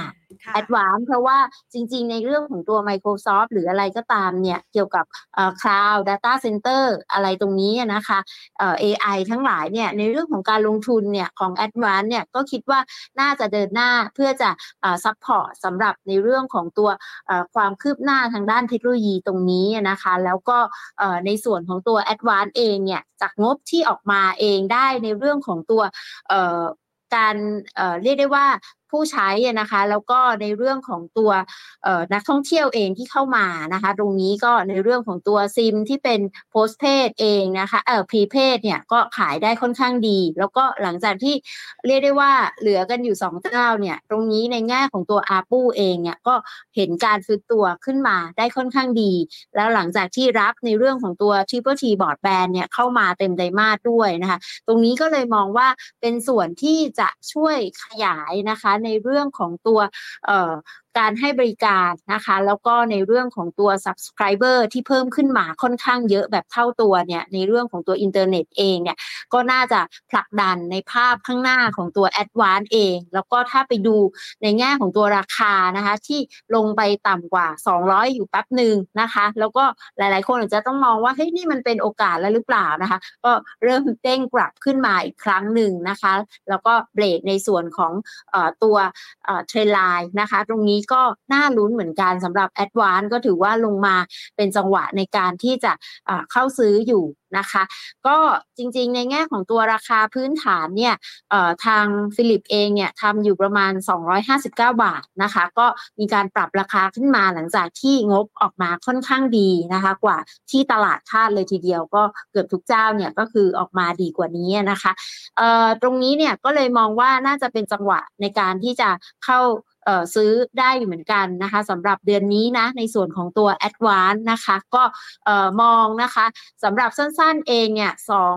Advance เพราะว่าจริงๆในเรื่องของตัว Microsoft หรืออะไรก็ตามเนี่ยเกี่ยวกับCloud Data Center อะไรตรงนี้นะคะAI ทั้งหลายเนี่ยในเรื่องของการลงทุนเนี่ยของ Advance เนี่ยก็คิดว่าน่าจะเดินหน้าเพื่อจะsupport สำหรับในเรื่องของตัวความคืบหน้าทางด้านเทคโนโลยีตรงนี้นะคะแล้วก็ในส่วนของตัว Advance เองเนี่ยจากงบที่ออกมาเองได้ในเรื่องของตัวการเรียกได้ว่าผู้ใช้นะคะแล้วก็ในเรื่องของตัวนักท่องเที่ยวเองที่เข้ามานะคะตรงนี้ก็ในเรื่องของตัวซิมที่เป็น postpaid เองนะคะprepaid เนี่ยก็ขายได้ค่อนข้างดีแล้วก็หลังจากที่เรียกได้ว่าเหลือกันอยู่2เจ้าเนี่ยตรงนี้ในแง่ของตัว ARPU เองเนี่ยก็เห็นการฟื้นตัวขึ้นมาได้ค่อนข้างดีแล้วหลังจากที่รับในเรื่องของตัว Triple T Broadband เนี่ยเข้ามาเต็มไตรมาสด้วยนะคะตรงนี้ก็เลยมองว่าเป็นส่วนที่จะช่วยขยายนะคะในเรื่องของตัวการให้บริการนะคะแล้วก็ในเรื่องของตัว subscriber ที่เพิ่มขึ้นมาค่อนข้างเยอะแบบเท่าตัวเนี่ยในเรื่องของตัวอินเทอร์เน็ตเองเนี่ยก็น่าจะผลักดันในภาพข้างหน้าของตัว Advance เองแล้วก็ถ้าไปดูในแง่ของตัวราคานะคะที่ลงไปต่ำกว่า200อยู่แป๊บหนึ่งนะคะแล้วก็หลายๆคนอาจจะต้องมองว่าเฮ้ยนี่มันเป็นโอกาสแล้วหรือเปล่านะคะก็เริ่มเด้งกลับขึ้นมาอีกครั้งหนึ่งนะคะแล้วก็เบรกในส่วนของตัวเทรนไลน์นะคะตรงนี้ก็น่าลุ้นเหมือนกันสำหรับ Advance ก็ถือว่าลงมาเป็นจังหวะในการที่จะเข้าซื้ออยู่นะคะก็จริงๆในแง่ของตัวราคาพื้นฐานเนี่ยทางฟิลิปเองเนี่ยทำอยู่ประมาณ259 บาทนะคะก็มีการปรับราคาขึ้นมาหลังจากที่งบออกมาค่อนข้างดีนะคะกว่าที่ตลาดคาดเลยทีเดียวก็เกือบทุกเจ้าเนี่ยก็คือออกมาดีกว่านี้นะคะตรงนี้เนี่ยก็เลยมองว่าน่าจะเป็นจังหวะในการที่จะเข้าซื้อได้อยู่เหมือนกันนะคะสำหรับเดือนนี้นะในส่วนของตัว Advance นะคะก็มองนะคะสำหรับสั้นๆเองเนี่ย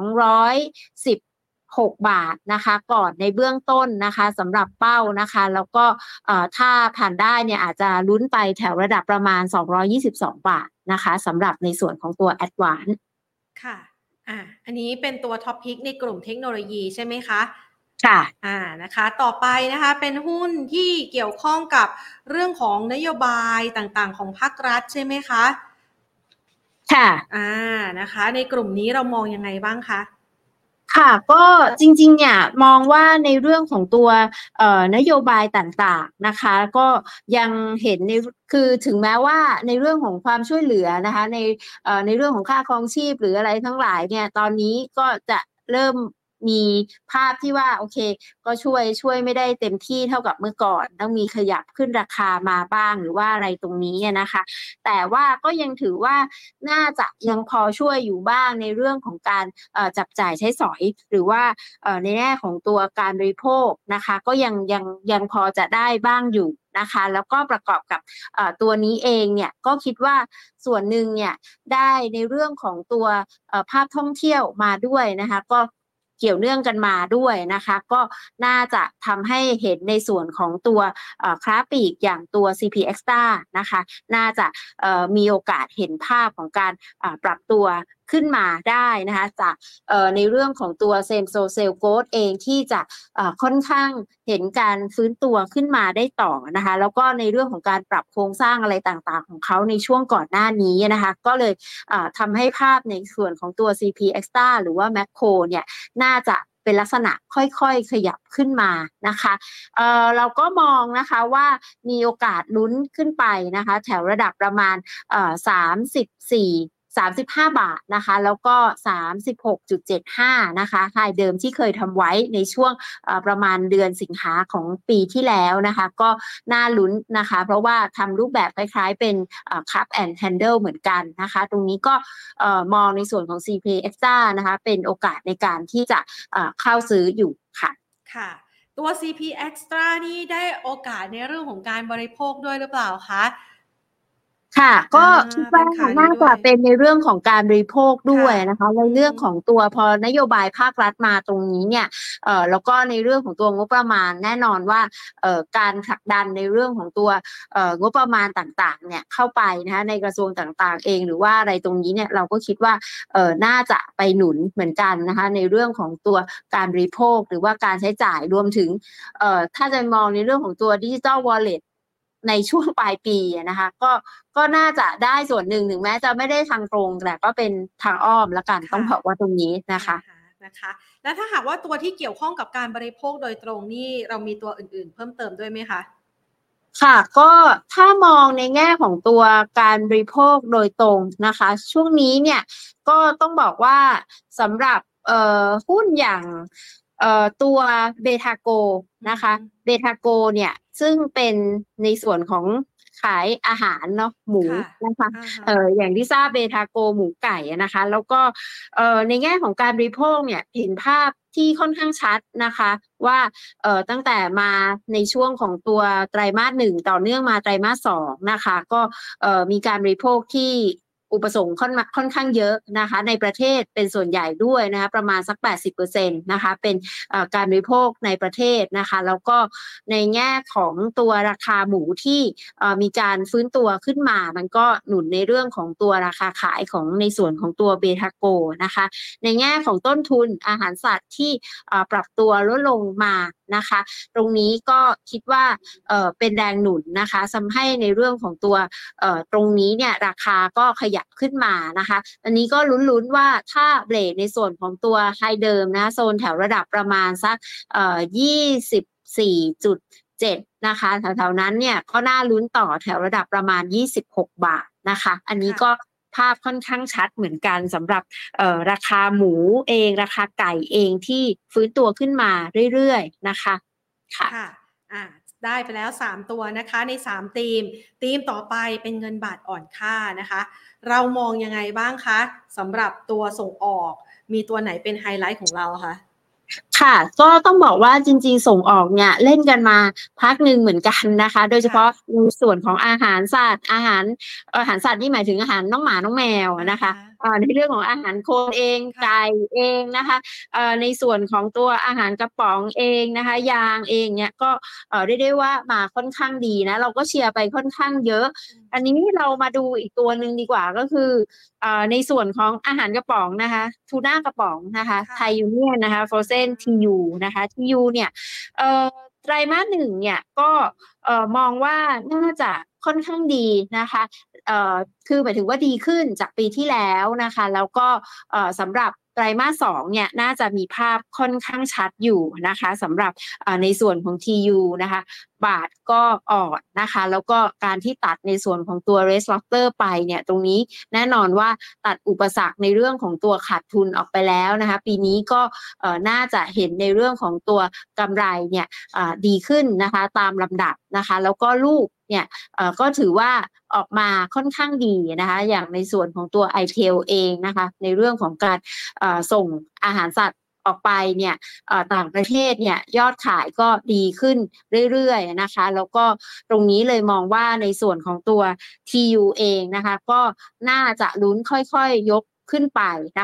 216 บาทนะคะก่อนในเบื้องต้นนะคะสำหรับเป้านะคะแล้วก็ถ้าผ่านได้เนี่ยอาจจะลุ้นไปแถวระดับประมาณ222 บาทนะคะสำหรับในส่วนของตัว Advance ค่ะอันนี้เป็นตัวท็อปพิกในกลุ่มเทคโนโลยีใช่ไหมคะค่ะนะคะต่อไปนะคะเป็นหุ้นที่เกี่ยวข้องกับเรื่องของนโยบายต่างๆของภาครัฐใช่ไหมคะค่ะนะคะในกลุ่มนี้เรามองยังไงบ้างคะค่ะก็จริงๆเนี่ยมองว่าในเรื่องของตัวนโยบายต่างๆนะคะก็ยังเห็นในคือถึงแม้ว่าในเรื่องของความช่วยเหลือนะคะในเรื่องของค่าครองชีพหรืออะไรทั้งหลายเนี่ยตอนนี้ก็จะเริ่มมีภาพที่ว่าโอเคก็ช่วยไม่ได้เต็มที่เท่ากับเมื่อก่อนต้องมีขยับขึ้นราคามาบ้างหรือว่าอะไรตรงนี้นะคะแต่ว่าก็ยังถือว่าน่าจะยังพอช่วยอยู่บ้างในเรื่องของการจับจ่ายใช้สอยหรือว่าในแง่ของตัวการบริโภคนะคะก็ยังพอจะได้บ้างอยู่นะคะแล้วก็ประกอบกับตัวนี้เองเนี่ยก็คิดว่าส่วนหนึ่งเนี่ยได้ในเรื่องของตัวภาพท่องเที่ยวมาด้วยนะคะก็เกี่ยวเนื่องกันมาด้วยนะคะก็น่าจะทำให้เห็นในส่วนของตัวค้าปลีกอย่างตัว CP Extra นะคะน่าจะมีโอกาสเห็นภาพของการปรับตัวขึ้นมาได้นะคะจากในเรื่องของตัว Same Store Sales Growth เองที่จะค่อนข้างเห็นการฟื้นตัวขึ้นมาได้ต่อนะคะแล้วก็ในเรื่องของการปรับโครงสร้างอะไรต่างๆของเขาในช่วงก่อนหน้านี้นะคะก็เลยทำให้ภาพในส่วนของตัว CP Extra หรือว่า Macro เนี่ยน่าจะเป็นลักษณะค่อยๆขยับขึ้นมานะคะเราก็มองนะคะว่ามีโอกาสลุ้นขึ้นไปนะคะแถวระดับประมาณ35 บาทนะคะแล้วก็36.75นะคะไฮเดิมที่เคยทำไว้ในช่วงประมาณเดือนสิงหาของปีที่แล้วนะคะก็น่าลุ้นนะคะเพราะว่าทำรูปแบบคล้ายๆเป็นcup and handle เหมือนกันนะคะตรงนี้ก็มองในส่วนของ CP Extra นะคะเป็นโอกาสในการที่จะเข้าซื้ออยู่ค่ะค่ะตัว CP Extra นี่ได้โอกาสในเรื่องของการบริโภคด้วยหรือเปล่าคะค่ะก็คิดว่าน่าจะเป็นในเรื่องของการบริโภคด้วยนะคะในเรื่องของตัวพอนโยบายภาครัฐมาตรงนี้เนี่ยแล้วก็ในเรื่องของตัวงบประมาณแน่นอนว่าการผลักดันในเรื่องของตัวงบประมาณต่างๆเนี่ยเข้าไปนะคะในกระทรวงต่างๆเองหรือว่าอะไรตรงนี้เนี่ยเราก็คิดว่าน่าจะไปหนุนเหมือนกันนะคะในเรื่องของตัวการบริโภคหรือว่าการใช้จ่ายรวมถึงถ้าจะมองในเรื่องของตัว Digital Walletในช่วงปลายปีนะคะก็น่าจะได้ส่วนหนึ่งถึงแม้จะไม่ได้ทางตรงแต่ก็เป็นทางอ้อมแล้วกันต้องบอกว่าตรงนี้นะคะแล้วถ้าหากว่าตัวที่เกี่ยวข้องกับการบริโภคโดยตรงนี่เรามีตัวอื่นๆเพิ่มเติมด้วยไหมคะค่ะก็ถ้ามองในแง่ของตัวการบริโภคโดยตรงนะคะช่วงนี้เนี่ยก็ต้องบอกว่าสำหรับหุ้นอย่างตัวเบทาโกนะคะเบทาโกเนี่ยซึ่งเป็นในส่วนของขายอาหารเนาะหมูนะคะอย่างที่ทราบเบทาโกหมูไก่นะคะแล้วก็ในแง่ของการบริโภคเนี่ยเห็นภาพที่ค่อนข้างชัดนะคะว่าตั้งแต่มาในช่วงของตัวไตรมาส1ต่อเนื่องมาไตรมาส2นะคะก็มีการบริโภคที่อุปสงค์ค่อนข้างเยอะนะคะในประเทศเป็นส่วนใหญ่ด้วยนะคะประมาณสัก 80% นะคะเป็นการบริโภคในประเทศนะคะแล้วก็ในแง่ของตัวราคาหมูที่มีการฟื้นตัวขึ้นมามันก็หนุนในเรื่องของตัวราคาขายของในส่วนของตัวเบทาโกนะคะในแง่ของต้นทุนอาหารสัตว์ที่ปรับตัวลดลงมานะคะตรงนี้ก็คิดว่าเป็นแรงหนุนนะคะทำให้ในเรื่องของตัวตรงนี้เนี่ยราคาก็ขยับขึ้นมานะคะอันนี้ก็ลุ้นๆว่าถ้าเบรกในส่วนของตัวไฮเดิมนะโซนแถวระดับประมาณสัก24.7นะคะแถวๆนั้นเนี่ยก็น่าลุ้นต่อแถวระดับประมาณ26 บาทนะคะอันนี้ก็ภาพค่อนข้างชัดเหมือนกันสำหรับราคาหมูเองราคาไก่เองที่ฟื้นตัวขึ้นมาเรื่อยๆนะคะค่ะได้ไปแล้ว3ตัวนะคะใน3ธีมต่อไปเป็นเงินบาทอ่อนค่านะคะเรามองยังไงบ้างคะสำหรับตัวส่งออกมีตัวไหนเป็นไฮไลท์ของเราคะค่ะก็ต้องบอกว่าจริงๆส่งออกเนี่ยเล่นกันมาพักหนึ่งเหมือนกันนะคะโดยเฉพาะในส่วนของอาหารสัตว์อาหารสัตว์นี่หมายถึงอาหารน้องหมาน้องแมวนะคะในเรื่องของอาหารโคนเองไก่เองนะคะในส่วนของตัวอาหารกระป๋องเองนะคะยางเองเนี่ยก็เรียกได้ว่ามาค่อนข้างดีนะเราก็เชียร์ไปค่อนข้างเยอะอันนี้เรามาดูอีกตัวหนึ่งดีกว่าก็คือในส่วนของอาหารกระป๋องนะคะทูน่ากระป๋องนะคะไทยยูเนียนนะคะโฟรเซนทียูนะคะทียูเนี่ยไตรมาส1เนี่ยก็มองว่าน่าจะค่อนข้างดีนะคะคือหมายถึงว่าดีขึ้นจากปีที่แล้วนะคะแล้วก็สำหรับไตรมาส2เนี่ยน่าจะมีภาพค่อนข้างชัดอยู่นะคะสำหรับในส่วนของ TU นะคะบาทก็อ่อนนะคะแล้วก็การที่ตัดในส่วนของตัว Red Lobster ไปเนี่ยตรงนี้แน่นอนว่าตัดอุปสรรคในเรื่องของตัวขาดทุนออกไปแล้วนะคะปีนี้ก็น่าจะเห็นในเรื่องของตัวกำไรเนี่ยดีขึ้นนะคะตามลำดับนะคะแล้วก็ลูกเนี่ยก็ถือว่าออกมาค่อนข้างดีนะคะอย่างในส่วนของตัว IPL เองนะคะในเรื่องของการส่งอาหารสัตว์ออกไปเนี่ยต่างประเทศเนี่ยยอดขายก็ดีขึ้นเรื่อยๆนะคะแล้วก็ตรงนี้เลยมองว่าในส่วนของตัว TU เองนะคะก็น่าจะลุ้นค่อยๆยกขึ้นไปนะคะ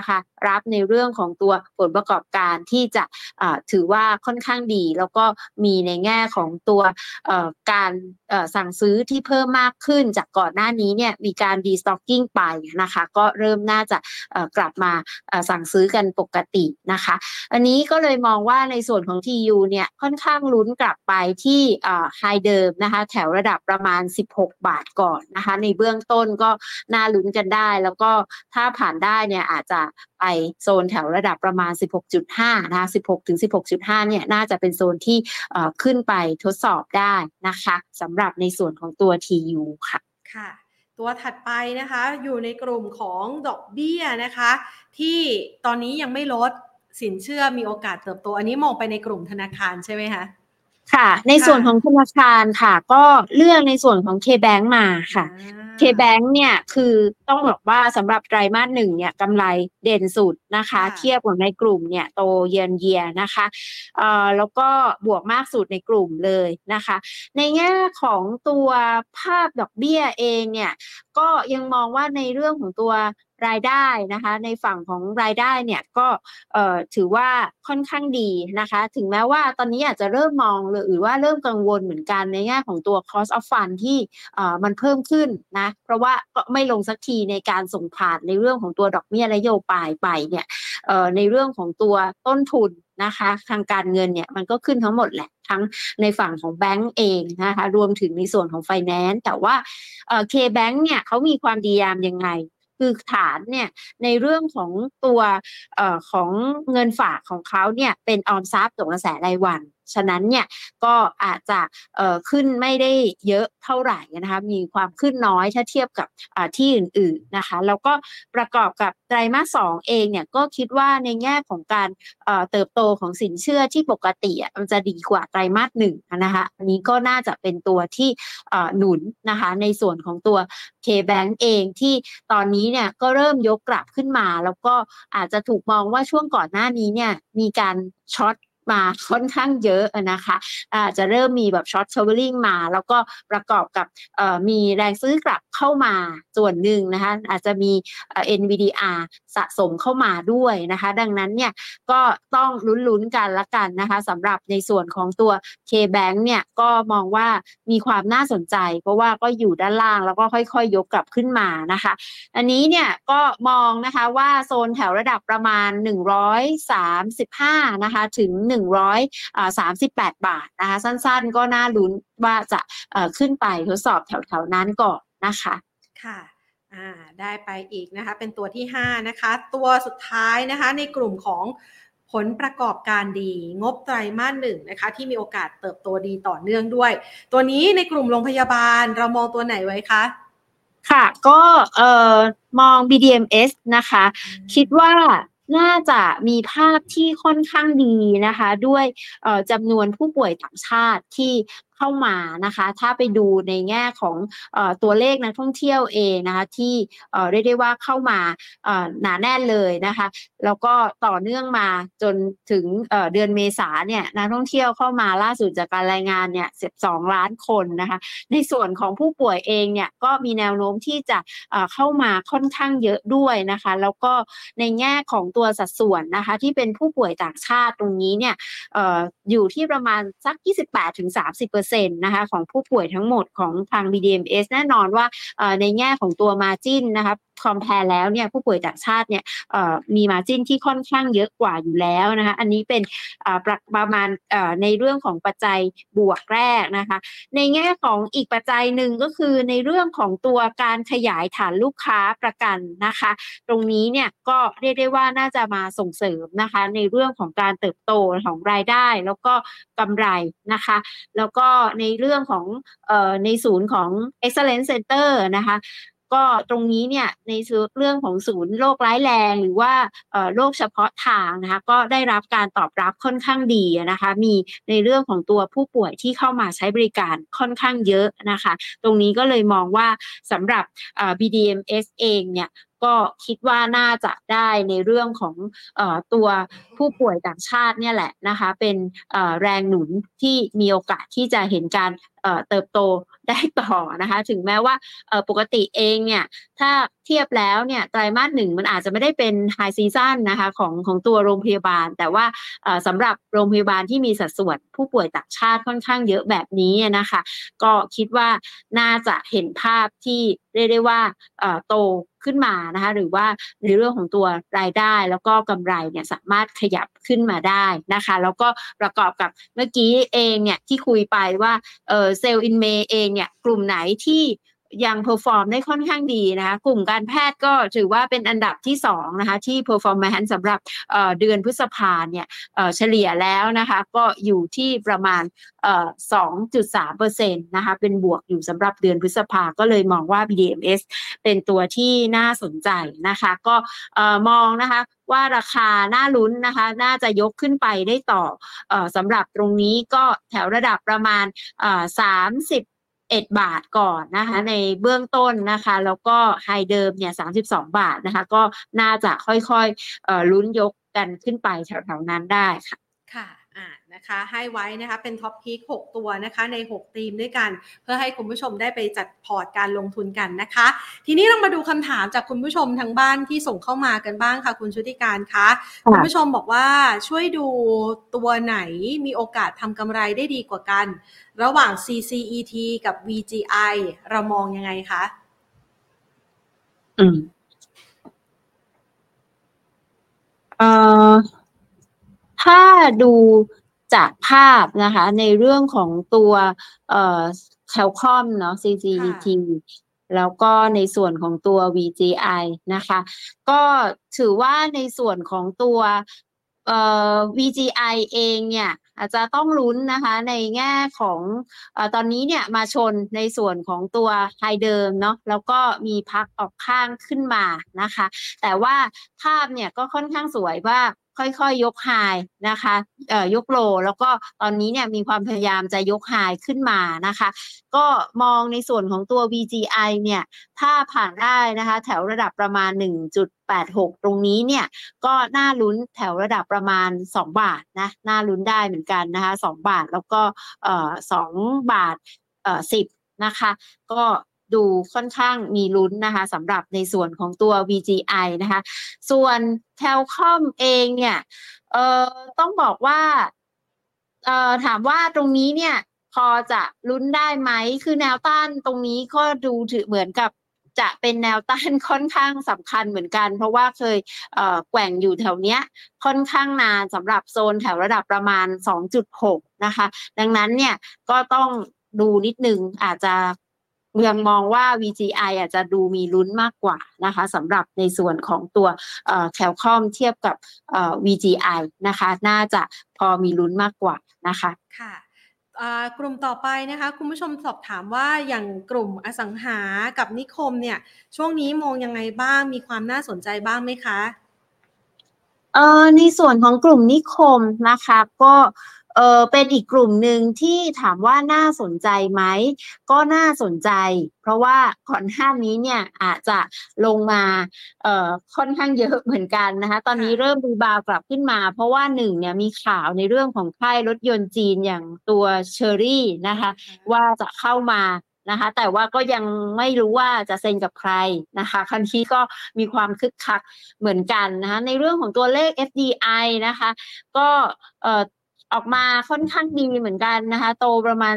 รับในเรื่องของตัวผลประกอบการที่จะถือว่าค่อนข้างดีแล้วก็มีในแง่ของตัวการสั่งซื้อที่เพิ่มมากขึ้นจากก่อนหน้านี้เนี่ยมีการ destocking ไปนะคะก็เริ่มน่าจะกลับมาสั่งซื้อกันปกตินะคะอันนี้ก็เลยมองว่าในส่วนของ TU เนี่ยค่อนข้างลุ้นกลับไปที่ไฮเดิมนะคะแถวระดับประมาณ16 บาทก่อนนะคะในเบื้องต้นก็น่าลุ้นกันได้แล้วก็ถ้าผ่านได้เนี่ยอาจจะไปโซนแถวระดับประมาณ 16.5 นะคะ16 ถึง 16.5 เนี่ยน่าจะเป็นโซนที่ขึ้นไปทดสอบได้นะคะสำหรับในส่วนของตัว TU ค่ะค่ะตัวถัดไปนะคะอยู่ในกลุ่มของดอกเบี้ยนะคะที่ตอนนี้ยังไม่ลดสินเชื่อมีโอกาสเติบโตอันนี้มองไปในกลุ่มธนาคารใช่ไหมคะค่ะในส่วนของธนาคารค่ะก็เลือกในส่วนของ KBank มาค่ะ KBank เนี่ยคือต้องบอกว่าสำหรับไตรมาส 1เนี่ยกำไรเด่นสุดนะคะเทียบกับในกลุ่มเนี่ยโตเยียร์นะคะแล้วก็บวกมากสุดในกลุ่มเลยนะคะในแง่ของตัวภาพดอกเบี้ยเองเนี่ยก็ยังมองว่าในเรื่องของตัวรายได้นะคะในฝั่งของรายได้เนี่ยก็ถือว่าค่อนข้างดีนะคะถึงแม้ว่าตอนนี้อาจจะเริ่มมองหรือว่าเริ่มกังวลเหมือนกันในแง่ของตัว cost of fund ที่มันเพิ่มขึ้นนะเพราะว่าก็ไม่ลงสักทีในการส่งผ่านในเรื่องของตัวดอกเบี้ยนโยบายไปเนี่ยในเรื่องของตัวต้นทุนนะคะทางการเงินเนี่ยมันก็ขึ้นทั้งหมดแหละทั้งในฝั่งของแบงก์เองนะคะรวมถึงในส่วนของไฟแนนซ์แต่ว่าK-Bank เนี่ยเขามีความดีงามยังไงคือฐานเนี่ยในเรื่องของตัวของเงินฝากของเขาเนี่ยเป็นออมทรัพย์ส่งกระแสรายวันฉะนั้นเนี่ยก็อาจจะขึ้นไม่ได้เยอะเท่าไหร่นะคะมีความขึ้นน้อยถ้าเทียบกับที่อื่นๆนะคะแล้วก็ประกอบกับไตรมาส 2เองเนี่ยก็คิดว่าในแง่ของการเติบโตของสินเชื่อที่ปกติมันจะดีกว่าไตรมาส 1นะคะอันนี้ก็น่าจะเป็นตัวที่หนุนนะคะในส่วนของตัว K-Bank เองที่ตอนนี้เนี่ยก็เริ่มยกกลับขึ้นมาแล้วก็อาจจะถูกมองว่าช่วงก่อนหน้านี้เนี่ยมีการช็อตมาค่อนข้างเยอะนะคะอาจจะเริ่มมีแบบช็อตเชอร์ลิงมาแล้วก็ประกอบกับมีแรงซื้อกลับเข้ามาส่วนหนึ่งนะคะอาจจะมีNVDR สะสมเข้ามาด้วยนะคะดังนั้นเนี่ยก็ต้องลุ้นๆกันละกันนะคะสำหรับในส่วนของตัว K-Bank เนี่ยก็มองว่ามีความน่าสนใจเพราะว่าก็อยู่ด้านล่างแล้วก็ค่อยๆยกกลับขึ้นมานะคะอันนี้เนี่ยก็มองนะคะว่าโซนแถวระดับประมาณ135นะคะถึง138 บาทนะคะสั้นๆก็น่าลุ้นว่าจะขึ้นไปทดสอบแถวๆนั้นก่อนนะคะค่ะได้ไปอีกนะคะเป็นตัวที่5นะคะตัวสุดท้ายนะคะในกลุ่มของผลประกอบการดีงบไตรมาส 1นะคะที่มีโอกาสเติบโตดีต่อเนื่องด้วยตัวนี้ในกลุ่มโรงพยาบาลเรามองตัวไหนไว้คะค่ะก็มอง BDMs นะคะคิดว่าน่าจะมีภาพที่ค่อนข้างดีนะคะด้วยจำนวนผู้ป่วยต่างชาติที่เข้ามานะคะถ้าไปดูในแง่ของตัวเลขนักท่องเที่ยวเองนะคะที่เรียกได้ว่าเข้ามาหนาแน่นเลยนะคะแล้วก็ต่อเนื่องมาจนถึงเดือนเมษาเนี่ยนักท่องเที่ยวเข้ามาล่าสุดจากการรายงานเนี่ย12 ล้านคนนะคะในส่วนของผู้ป่วยเองเนี่ยก็มีแนวโน้มที่จะเข้ามาค่อนข้างเยอะด้วยนะคะแล้วก็ในแง่ของตัวสัดส่วนนะคะที่เป็นผู้ป่วยต่างชาติตรงนี้เนี่ยอยู่ที่ประมาณสัก 28-30% นะคะของผู้ป่วยทั้งหมดของทาง BDMs แน่นอนว่าในแง่ของตัว margin นะคะคอมแพร์แล้วเนี่ยผู้ป่วยต่างชาติเนี่ยมี margin ที่ค่อนข้างเยอะกว่าอยู่แล้วนะคะอันนี้เป็นประมาณในเรื่องของปัจจัยบวกแรกนะคะในแง่ของอีกปัจจัยหนึ่งก็คือในเรื่องของตัวการขยายฐานลูกค้าประกันนะคะตรงนี้เนี่ยก็เรียกได้ว่าน่าจะมาส่งเสริมนะคะในเรื่องของการเติบโตของรายได้แล้วก็กำไรนะคะแล้วก็ในเรื่องของในศูนย์ของ Excellence Center นะคะก็ตรงนี้เนี่ยในเรื่องของศูนย์โรคร้ายแรงหรือว่าโรคเฉพาะทางนะคะก็ได้รับการตอบรับค่อนข้างดีนะคะมีในเรื่องของตัวผู้ป่วยที่เข้ามาใช้บริการค่อนข้างเยอะนะคะตรงนี้ก็เลยมองว่าสำหรับBDMs เองเนี่ยก็คิดว่าน่าจะได้ในเรื่องของตัวผู้ป่วยต่างชาติเนี่ยแหละนะคะเป็นแรงหนุนที่มีโอกาสที่จะเห็นการเติบโตได้ต่อนะคะถึงแม้ว่าปกติเองเนี่ยถ้าเทียบแล้วเนี่ยไตรมาสหนึ่งมันอาจจะไม่ได้เป็นไฮซีซั่นนะคะของตัวโรงพยาบาลแต่ว่าสำหรับโรงพยาบาลที่มีสัดส่วนผู้ป่วยต่างชาติค่อนข้างเยอะแบบนี้นะคะก็คิดว่าน่าจะเห็นภาพที่เรียกได้ว่าโตขึ้นมานะคะหรือว่าในเรื่องของตัวรายได้แล้วก็กำไรเนี่ยสามารถขยับขึ้นมาได้นะคะแล้วก็ประกอบกับเมื่อกี้เองเนี่ยที่คุยไปว่าเซลล์อินเมย์เองเนี่ยกลุ่มไหนที่ยังเพอร์ฟอร์มได้ค่อนข้างดีนะคะกลุ่มการแพทย์ก็ถือว่าเป็นอันดับที่2นะคะที่เพอร์ฟอร์แมนซ์สำหรับเดือนพฤษภาเนี่ยเฉลี่ยแล้วนะคะก็อยู่ที่ประมาณ2.3% นะคะเป็นบวกอยู่สำหรับเดือนพฤษภาก็เลยมองว่า BDMs เป็นตัวที่น่าสนใจนะคะก็มองนะคะว่าราคาน่าลุ้นนะคะน่าจะยกขึ้นไปได้ต่อสำหรับตรงนี้ก็แถวระดับประมาณ31 บาทก่อนนะคะในเบื้องต้นนะคะแล้วก็ไฮเดิมเนี่ย32 บาทนะคะก็น่าจะค่อยๆลุ้นยกกันขึ้นไปแถวๆนั้นได้ค่ะค่ะนะคะให้ไว้นะคะเป็นท็อปพิก6ตัวนะคะใน6ธีมด้วยกันเพื่อให้คุณผู้ชมได้ไปจัดพอร์ตการลงทุนกันนะคะทีนี้เรามาดูคำถามจากคุณผู้ชมทางบ้านที่ส่งเข้ามากันบ้างค่ะคุณชุติการคะคุณผู้ชมบอกว่าช่วยดูตัวไหนมีโอกาสทำกำไรได้ดีกว่ากันระหว่าง CCET กับ VGI เรามองยังไงคะถ้าดูจากภาพนะคะในเรื่องของตัวแคลคอมเนาะ CCET แล้วก็ในส่วนของตัว VGI นะคะก็ถือว่าในส่วนของตัวVGI เองเนี่ยอาจจะต้องลุ้นนะคะในแง่ของตอนนี้เนี่ยมาชนในส่วนของตัวไฮเดิมเนาะแล้วก็มีพักออกข้างขึ้นมานะคะแต่ว่าภาพเนี่ยก็ค่อนข้างสวยว่าค่อยๆยกไฮนะคะยกโลแล้วก็ตอนนี้เนี่ยมีความพยายามจะยกไฮขึ้นมานะคะก็มองในส่วนของตัว VGI เนี่ยถ้าผ่านได้นะคะแถวระดับประมาณ 1.86 ตรงนี้เนี่ยก็น่าลุ้นแถวระดับประมาณ2 บาทนะน่าลุ้นได้เหมือนกันนะคะ2 บาทแล้วก็2 บาท10นะคะก็ดูค่อนข้างมีลุ้นนะคะสำหรับในส่วนของตัว VGI นะคะส่วน Telcom เองเนี่ยต้องบอกว่าถามว่าตรงนี้เนี่ยพอจะลุ้นได้ไหมคือแนวต้านตรงนี้ก็ดูถือเหมือนกับจะเป็นแนวต้านค่อนข้างสำคัญเหมือนกันเพราะว่าเคยแกว่งอยู่แถวเนี้ยค่อนข้างนานสำหรับโซนแถวระดับประมาณ 2.6 นะคะดังนั้นเนี่ยก็ต้องดูนิดนึงอาจจะยังมองว่า VGI อาจจะดูมีลุ้นมากกว่านะคะสำหรับในส่วนของตัวQualcomm เทียบกับVGI นะคะน่าจะพอมีลุ้นมากกว่านะคะค่ะกลุ่มต่อไปนะคะคุณผู้ชมสอบถามว่าอย่างกลุ่มอสังหากับนิคมเนี่ยช่วงนี้มองยังไงบ้างมีความน่าสนใจบ้างไหมคะในส่วนของกลุ่มนิคมนะคะก็เป็นอีกกลุ่มหนึ่งที่ถามว่าน่าสนใจไหมก็น่าสนใจเพราะว่าก่อนหน้านี้เนี่ยอาจจะลงมาค่อนข้างเยอะเหมือนกันนะคะตอนนี้เริ่มรีบาวกลับขึ้นมาเพราะว่าหนึ่งเนี่ยมีข่าวในเรื่องของค่ายรถยนต์จีนอย่างตัวเชอรี่นะคะว่าจะเข้ามานะคะแต่ว่าก็ยังไม่รู้ว่าจะเซ็นกับใครนะคะครั้นี้ก็มีความคึกคักเหมือนกันนะคะในเรื่องของตัวเลข FDI นะคะก็ออกมาค่อนข้างดีเหมือนกันนะคะโตประมาณ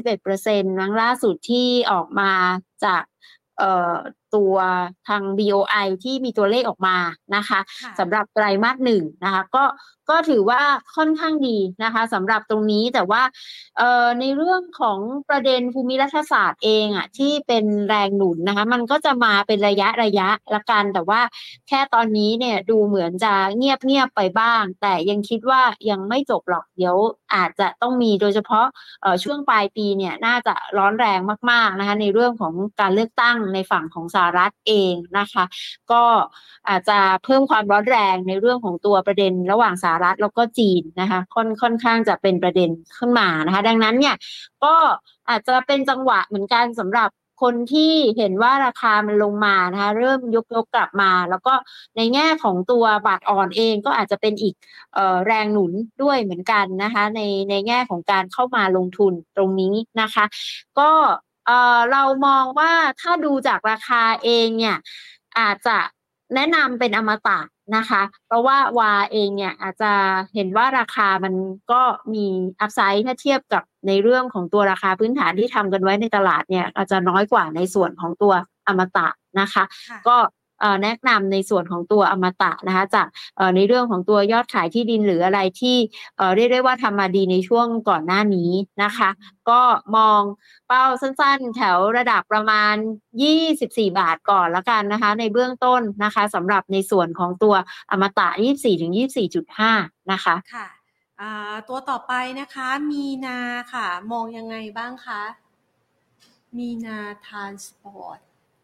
31%ครั้งล่าสุดที่ออกมาจากตัวทาง BOI ที่มีตัวเลขออกมานะคะสำหรับไตรมาส1นะคะก็ถือว่าค่อนข้างดีนะคะสำหรับตรงนี้แต่ว่าในเรื่องของประเด็นภูมิรัฐศาสตร์เองอ่ะที่เป็นแรงหนุนนะคะมันก็จะมาเป็นระยะละกันแต่ว่าแค่ตอนนี้เนี่ยดูเหมือนจะเงียบไปบ้างแต่ยังคิดว่ายังไม่จบหรอกเดี๋ยวอาจจะต้องมีโดยเฉพาะช่วงปลายปีเนี่ยน่าจะร้อนแรงมากๆนะคะในเรื่องของการเลือกตั้งในฝั่งของสหรัฐเองนะคะก็อาจจะเพิ่มความร้อนแรงในเรื่องของตัวประเด็นระหว่างสหรัฐแล้วก็จีนนะคะค่อนข้างจะเป็นประเด็นขึ้นมานะคะดังนั้นเนี่ยก็อาจจะเป็นจังหวะเหมือนกันสำหรับคนที่เห็นว่าราคามันลงมานะคะเริ่มยกกลับมาแล้วก็ในแง่ของตัวบาทอ่อนเองก็อาจจะเป็นอีกแรงหนุนด้วยเหมือนกันนะคะในแง่ของการเข้ามาลงทุนตรงนี้นะคะก็เรามองว่าถ้าดูจากราคาเองเนี่ยอาจจะแนะนำเป็นอมตะนะคะเพราะว่าวาเองเนี่ยอาจจะเห็นว่าราคามันก็มีอัพไซด์ถ้าเทียบกับในเรื่องของตัวราคาพื้นฐานที่ทำกันไว้ในตลาดเนี่ยอาจจะน้อยกว่าในส่วนของตัวอมตะนะคะก็แนะนำในส่วนของตัวอมตะนะคะจากในเรื่องของตัวยอดขายที่ดินหรืออะไรที่เรียกได้ว่าทำมาดีในช่วงก่อนหน้านี้นะคะก็มองเป้าสั้นๆแถวระดับประมาณ24บาทก่อนละกันนะคะในเบื้องต้นนะคะสำหรับในส่วนของตัวอมตะ24-24.5นะคะค่ะตัวต่อไปนะคะมีนาค่ะมองยังไงบ้างคะมีนาทรานสปอร์ต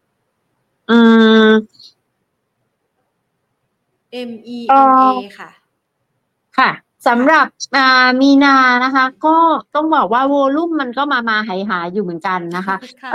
MENA ค่ะค่ะสำหรับมีนานะคะก็ต้องบอกว่าโวลุ่มมันก็มาหายอยู่เหมือนกันนะคะค่ะ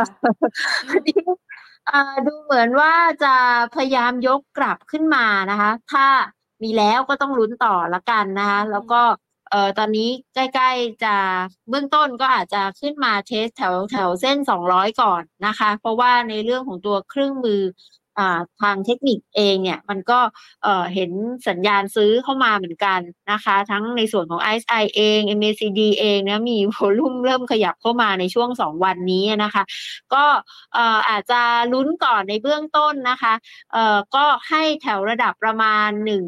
ดูเหมือนว่าจะพยายามยกกลับขึ้นมานะคะถ้ามีแล้วก็ต้องลุ้นต่อละกันนะคะแล้วก็ตอนนี้ใกล้ๆจะเบื้องต้นก็อาจจะขึ้นมาเทสแถวเส้น200ก่อนนะคะเพราะว่าในเรื่องของตัวเครื่องมือทางเทคนิคเองเนี่ยมันก็เห็นสัญญาณซื้อเข้ามาเหมือนกันนะคะทั้งในส่วนของ RSI เอง MACD เองนะมีโวลุ่มเริ่มขยับเข้ามาในช่วง2วันนี้นะคะก็อาจจะลุ้นก่อนในเบื้องต้นนะคะก็ให้แถวระดับประมาณ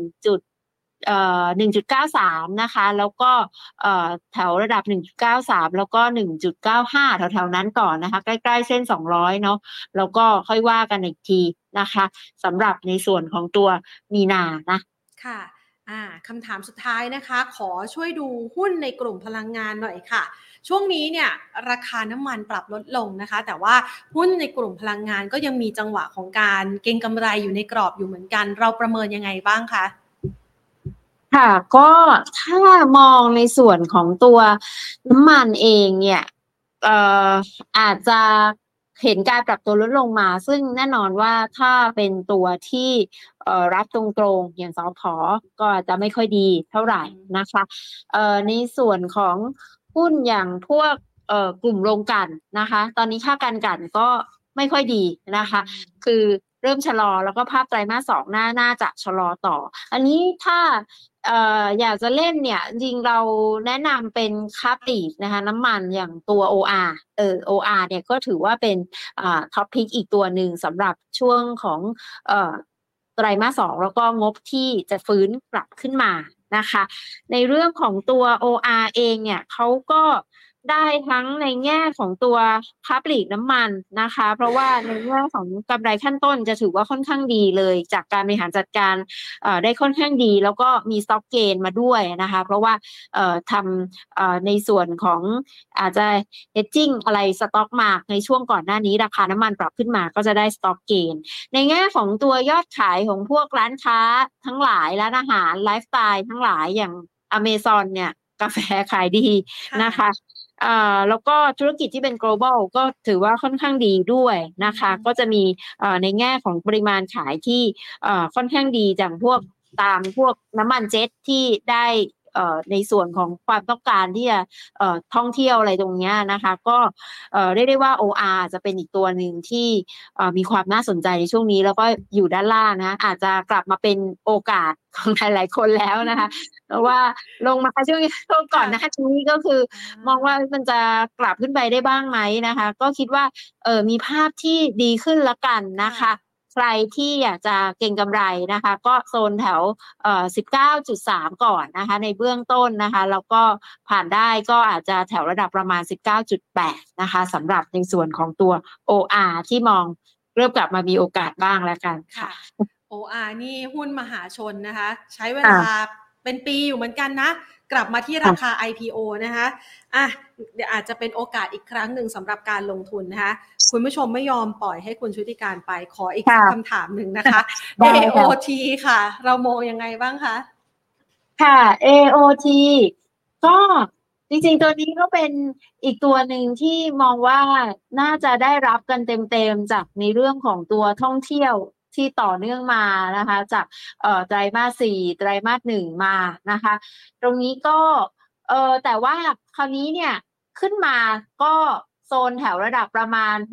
1.93นะคะแล้วก็แถวระดับ1.93แล้วก็1.95แถวๆนั้นก่อนนะคะใกล้ๆเส้น200เนาะแล้วก็ค่อยว่ากันอีกทีนะคะสำหรับในส่วนของตัวมีนานะค่ะคำถามสุดท้ายนะคะขอช่วยดูหุ้นในกลุ่มพลังงานหน่อยค่ะช่วงนี้เนี่ยราคาน้ำมันปรับลดลงนะคะแต่ว่าหุ้นในกลุ่มพลังงานก็ยังมีจังหวะของการเก็งกำไรอยู่ในกรอบอยู่เหมือนกันเราประเมินยังไงบ้างคะค่ะก็ถ้ามองในส่วนของตัวน้ำมันเองเนี่ยเอ่ออาจจะเห็นการปรับตัวลดลงมาซึ่งแน่นอนว่าถ้าเป็นตัวที่รับตรงๆอย่างสผก็อาจจะไม่ค่อยดีเท่าไหร่นะคะในส่วนของหุ้นอย่างพวกกลุ่มโรงกลั่นนะคะตอนนี้ค่าการกลั่นก็ไม่ค่อยดีนะคะคือเริ่มชะลอแล้วก็ภาพไตรมาส2น่าจะชะลอต่ออันนี้ถ้าอยากจะเล่นเนี่ยจริงเราแนะนำเป็นค้าปลีกนะคะน้ำมันอย่างตัว OR OR เนี่ยก็ถือว่าเป็นท็อปพิกอีกตัวหนึ่งสำหรับช่วงของไตรมาส2แล้วก็งบที่จะฟื้นกลับขึ้นมานะคะในเรื่องของตัว OR เองเนี่ยเขาก็ได้ทั้งในแง่ของตัวค้าปลีกน้ำมันนะคะเพราะว่าในแง่ของกำไรขั้นต้นจะถือว่าค่อนข้างดีเลยจากการบริหารจัดการได้ค่อนข้างดีแล้วก็มีสต็อกเกนมาด้วยนะคะเพราะว่าทำในส่วนของอาจจะ hedging อะไรสต็อกมาในช่วงก่อนหน้านี้ราคาน้ำมันปรับขึ้นมาก็จะได้สต็อกเกนในแง่ของตัวยอดขายของพวกร้านค้าทั้งหลายร้านอาหารไลฟ์สไตล์ทั้งหลายอย่างAmazon เนี่ยกาแฟขายดีนะคะแล้วก็ธุรกิจที่เป็น global ก็ถือว่าค่อนข้างดีด้วยนะคะก็จะมีในแง่ของปริมาณขายที่ค่อนข้างดีจากพวกตามพวกน้ำมันเจ็ตที่ได้ในส่วนของความต้องการที่จะท่องเที่ยวอะไรตรงนี้นะคะก็เรียกได้ว่า OR จะเป็นอีกตัวหนึ่งที่มีความน่าสนใจในช่วงนี้แล้วก็อยู่ด้านล่างนะอาจจะกลับมาเป็นโอกาสของหลายๆคนแล้วนะคะเพราะว่าลงมาช่วงก่อนหน้านี้ก็คือมองว่ามันจะกลับขึ้นไปได้บ้างไหมนะคะก็คิดว่ามีภาพที่ดีขึ้นละกันนะคะใครที่อยากจะเก็งกำไรนะคะก็โซนแถว19.3ก่อนนะคะในเบื้องต้นนะคะแล้วก็ผ่านได้ก็อาจจะแถวระดับประมาณ19.8นะคะสำหรับในส่วนของตัว OR ที่มองเริ่มกลับมามีโอกาสบ้างแล้วกันค่ะ OR นี่หุ้นมหาชนนะคะใช้เวลาเป็นปีอยู่เหมือนกันนะกลับมาที่ราคา IPO นะคะเดี๋ยวอาจจะเป็นโอกาสอีกครั้งหนึ่งสำหรับการลงทุนนะคะคุณผู้ชมไม่ยอมปล่อยให้คุณชุติการไปขออีกคำถามหนึ่งนะคะ AOT ค่ะเรามองยังไงบ้างคะค่ะ AOT ก็จจริงๆตัวนี้ก็เป็นอีกตัวหนึ่งที่มองว่าน่าจะได้รับกันเต็มๆจากในเรื่องของตัวท่องเที่ยวที่ต่อเนื่องมานะคะจากไตรมาส4ไตรมาส1มานะคะตรงนี้ก็แต่ว่าคราวนี้เนี่ยขึ้นมาก็โซนแถวระดับประมาณ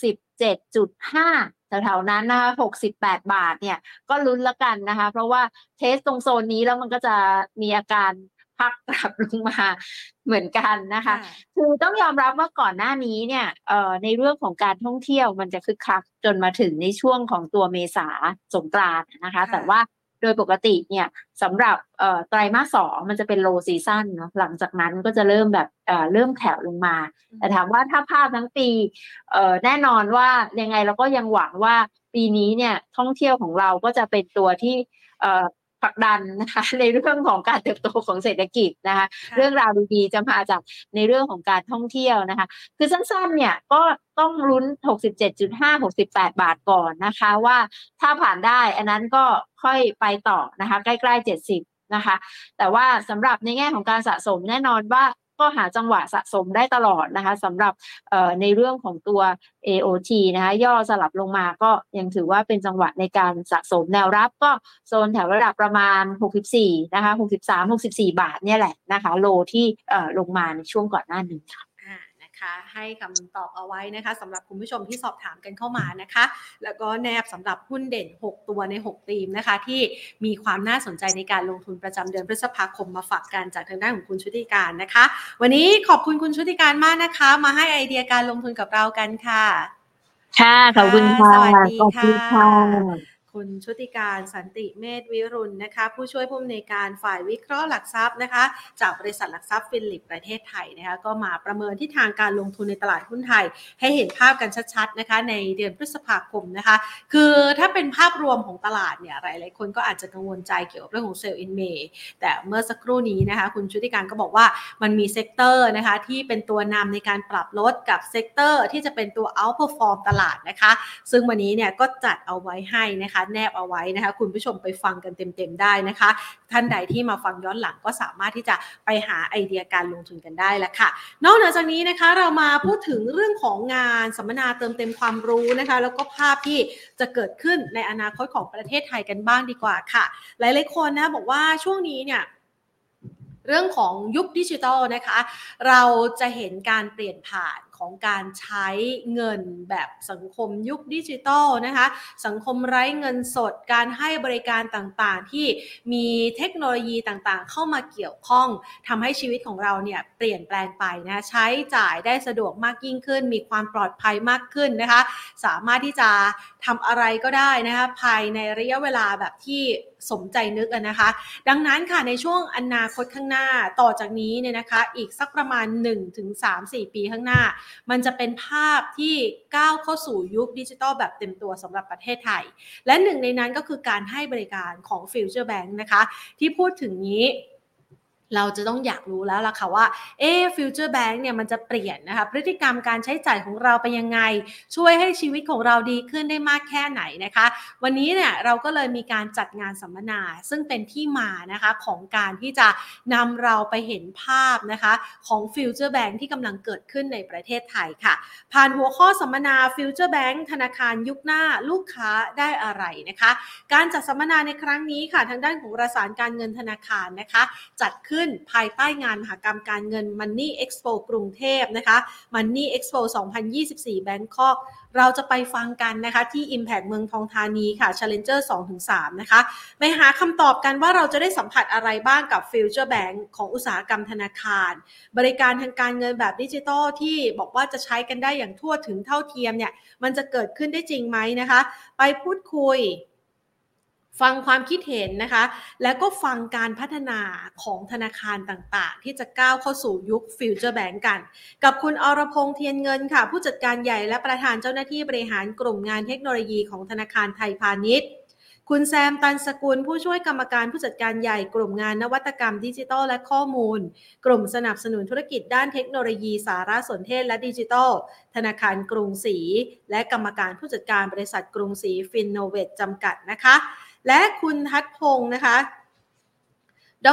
67.5แถวๆนั้นนะคะ68 บาทเนี่ยก็ลุ้นละกันนะคะเพราะว่าเทสตรงโซนนี้แล้วมันก็จะมีอาการพักกลับลงมาเหมือนกันนะคะคือต้องยอมรับว่าก่อนหน้านี้เนี่ยในเรื่องของการท่องเที่ยวมันจะคึกคักจนมาถึงในช่วงของตัวเมษาสงกรานต์นะคะแต่ว่าโดยปกติเนี่ยสำหรับไตรมาส2มันจะเป็น low season เนาะหลังจากนั้นก็จะเริ่มแบบเริ่มแผ่วลงมาแต่ถามว่าถ้าภาพทั้งปีแน่นอนว่ายังไงเราก็ยังหวังว่าปีนี้เนี่ยท่องเที่ยวของเราก็จะเป็นตัวที่ผลักดันนะคะในเรื่องของการเติบโตของเศรษฐกิจนะคะเรื่องราวดีๆจะมาจากในเรื่องของการท่องเที่ยวนะคะคือสั้นๆเนี่ยก็ต้องลุ้น67.5 68 บาทก่อนนะคะว่าถ้าผ่านได้อันนั้นก็ค่อยไปต่อนะคะใกล้ๆ70นะคะแต่ว่าสำหรับในแง่ของการสะสมแน่นอนว่าก็หาจังหวะสะสมได้ตลอดนะคะสำหรับในเรื่องของตัว AOT นะคะย่อสลับลงมาก็ยังถือว่าเป็นจังหวะในการสะสมแนวรับก็โซนแถวระดับประมาณ64นะคะ63-64 บาทเนี่ยแหละนะคะโลที่ลงมาในช่วงก่อนหน้านี้ค่ะให้คำตอบเอาไว้นะคะสำหรับคุณผู้ชมที่สอบถามกันเข้ามานะคะแล้วก็แนบสำหรับหุ้นเด่น6ตัวใน6ธีมนะคะที่มีความน่าสนใจในการลงทุนประจำเดือนพฤษภาคมมาฝากกันจากทางด้านของคุณชุติการนะคะวันนี้ขอบคุณคุณชุติการมากนะคะมาให้ไอเดียการลงทุนกับเรากันค่ะค่ะขอบคุณค่ะสวัสดีค่ะคุณชุติการสันติเมธวิรุณนะคะผู้ช่วยผู้อำนวยการฝ่ายวิเคราะห์หลักทรัพย์นะคะจากบริษัทหลักทรัพย์ฟิลิปประเทศไทยนะคะก็มาประเมินทิศทางการลงทุนในตลาดหุ้นไทยให้เห็นภาพกันชัดๆนะคะในเดือนพฤษภาคมนะคะคือถ้าเป็นภาพรวมของตลาดเนี่ยหลายๆคนก็อาจจะกังวลใจเกี่ยวกับเรื่องของเซลล์อินเมย์แต่เมื่อสักครู่นี้นะคะคุณชุติการก็บอกว่ามันมีเซกเตอร์นะคะที่เป็นตัวนำในการปรับลดกับเซกเตอร์ที่จะเป็นตัว outperform ตลาดนะคะซึ่งวันนี้เนี่ยก็จัดเอาไว้ให้นะคะแนบเอาไว้นะคะคุณผู้ชมไปฟังกันเต็มๆได้นะคะท่านใดที่มาฟังย้อนหลังก็สามารถที่จะไปหาไอเดียการลงทุนกันได้แล้วค่ะนอกเหนือจากนี้นะคะเรามาพูดถึงเรื่องของงานสัมมนาเติมเต็มความรู้นะคะแล้วก็ภาพที่จะเกิดขึ้นในอนาคตของประเทศไทยกันบ้างดีกว่าค่ะหลายๆคนนะบอกว่าช่วงนี้เนี่ยเรื่องของยุคดิจิทัลนะคะเราจะเห็นการเปลี่ยนผ่านของการใช้เงินแบบสังคมยุคดิจิทัลนะคะสังคมไร้เงินสดการให้บริการต่างๆที่มีเทคโนโลยีต่างๆเข้ามาเกี่ยวข้องทำให้ชีวิตของเราเนี่ยเปลี่ยนแปลงไปนะใช้จ่ายได้สะดวกมากยิ่งขึ้นมีความปลอดภัยมากขึ้นนะคะสามารถที่จะทำอะไรก็ได้นะคะภายในระยะเวลาแบบที่สมใจนึกนะคะดังนั้นค่ะในช่วงอนาคตข้างหน้าต่อจากนี้เนี่ยนะคะอีกสักประมาณ 1-3-4 ปีข้างหน้ามันจะเป็นภาพที่ก้าวเข้าสู่ยุคดิจิทัลแบบเต็มตัวสำหรับประเทศไทยและหนึ่งในนั้นก็คือการให้บริการของ Future Bank นะคะที่พูดถึงนี้เราจะต้องอยากรู้แล้วล่ะค่ะว่าFuture Bank เนี่ยมันจะเปลี่ยนนะคะพฤติกรรมการใช้จ่ายของเราไปยังไงช่วยให้ชีวิตของเราดีขึ้นได้มากแค่ไหนนะคะวันนี้เนี่ยเราก็เลยมีการจัดงานสัมมนาซึ่งเป็นที่มานะคะของการที่จะนำเราไปเห็นภาพนะคะของ Future Bank ที่กำลังเกิดขึ้นในประเทศไทยค่ะผ่านหัวข้อสัมมนา Future Bank ธนาคารยุคหน้าลูกค้าได้อะไรนะคะการจัดสัมมนาในครั้งนี้ค่ะทางด้านของประสานการเงินธนาคารนะคะจัดขึ้นภายใต้งานมหกรรมการเงิน Money Expo กรุงเทพนะคะ Money Expo 2024 Bangkok เราจะไปฟังกันนะคะที่ Impact เมืองทองธานีค่ะ Challenger 2-3 นะคะไปหาคำตอบกันว่าเราจะได้สัมผัสอะไรบ้างกับ Future Bank ของอุตสาหกรรมธนาคารบริการทางการเงินแบบดิจิทัลที่บอกว่าจะใช้กันได้อย่างทั่วถึงเท่าเทียมเนี่ยมันจะเกิดขึ้นได้จริงไหมนะคะไปพูดคุยฟังความคิดเห็นนะคะแล้วก็ฟังการพัฒนาของธนาคารต่างๆที่จะก้าวเข้าสู่ยุค Future Bank กันกับคุณอรพงษ์เทียนเงินค่ะผู้จัดการใหญ่และประธานเจ้าหน้าที่บริหารกลุ่มงานเทคโนโลยีของธนาคารไทยพาณิชย์คุณแซมตันสกุลผู้ช่วยกรรมการผู้จัดการใหญ่กลุ่มงานนวัตกรรมดิจิทัลและข้อมูลกลุ่มสนับสนุนธุรกิจด้านเทคโนโลยีสารสนเทศและดิจิทัลธนาคารกรุงศรีและกรรมการผู้จัดการบริษัทกรุงศรีฟินโนเวทจำกัดนะคะและคุณทัศพงศ์นะคะดรทัศ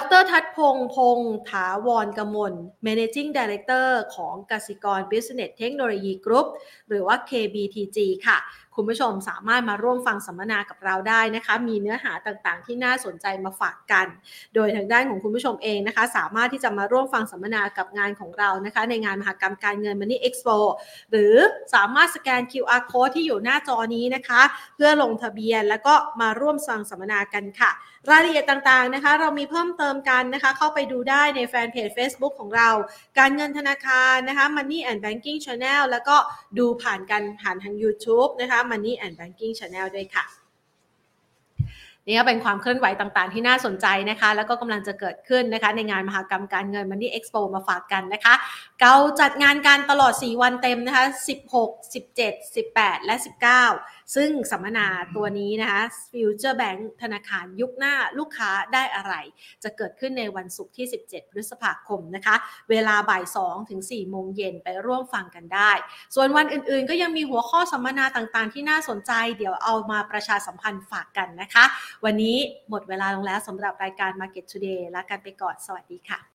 พงษ์ถาวรกมล Managing Director ของกสิกร Business Technology Group หรือว่า KBTG ค่ะคุณผู้ชมสามารถมาร่วมฟังสัมมนากับเราได้นะคะมีเนื้อหาต่างๆที่น่าสนใจมาฝากกันโดยทางด้านของคุณผู้ชมเองนะคะสามารถที่จะมาร่วมฟังสัมมนากับงานของเรานะคะในงานมหกรรมการเงิน Money Expo หรือสามารถสแกน QR Code ที่อยู่หน้าจอนี้นะคะเพื่อลงทะเบียนแล้วก็มาร่วมฟังสัมมนากันค่ะรายละเอียดต่างๆนะคะเรามีเพิ่มเติมกันนะคะเข้าไปดูได้ในแฟนเพจ Facebook ของเราการเงินธนาคารนะคะ Money and Banking Channel แล้วก็ดูผ่านทาง YouTube นะคะ Money and Banking Channel ด้วยค่ะนี่ก็เป็นความเคลื่อนไหวต่างๆที่น่าสนใจนะคะแล้วก็กำลังจะเกิดขึ้นนะคะในงานมหกรรมการเงิน Money Expo มาฝากกันนะคะเราจัดงานกันตลอด4วันเต็มนะคะ16 17 18และ19ซึ่งสัมมนาตัวนี้นะคะ Future Bank ธนาคารยุคหน้าลูกค้าได้อะไรจะเกิดขึ้นในวันศุกร์ที่17พฤษภาคมนะคะเวลาบ่าย2ถึง4โมงเย็นไปร่วมฟังกันได้ส่วนวันอื่นๆก็ยังมีหัวข้อสัมมนาต่างๆที่น่าสนใจเดี๋ยวเอามาประชาสัมพันธ์ฝากกันนะคะวันนี้หมดเวลาลงแล้วสำหรับรายการ Market Today ลากันไปก่อนสวัสดีค่ะ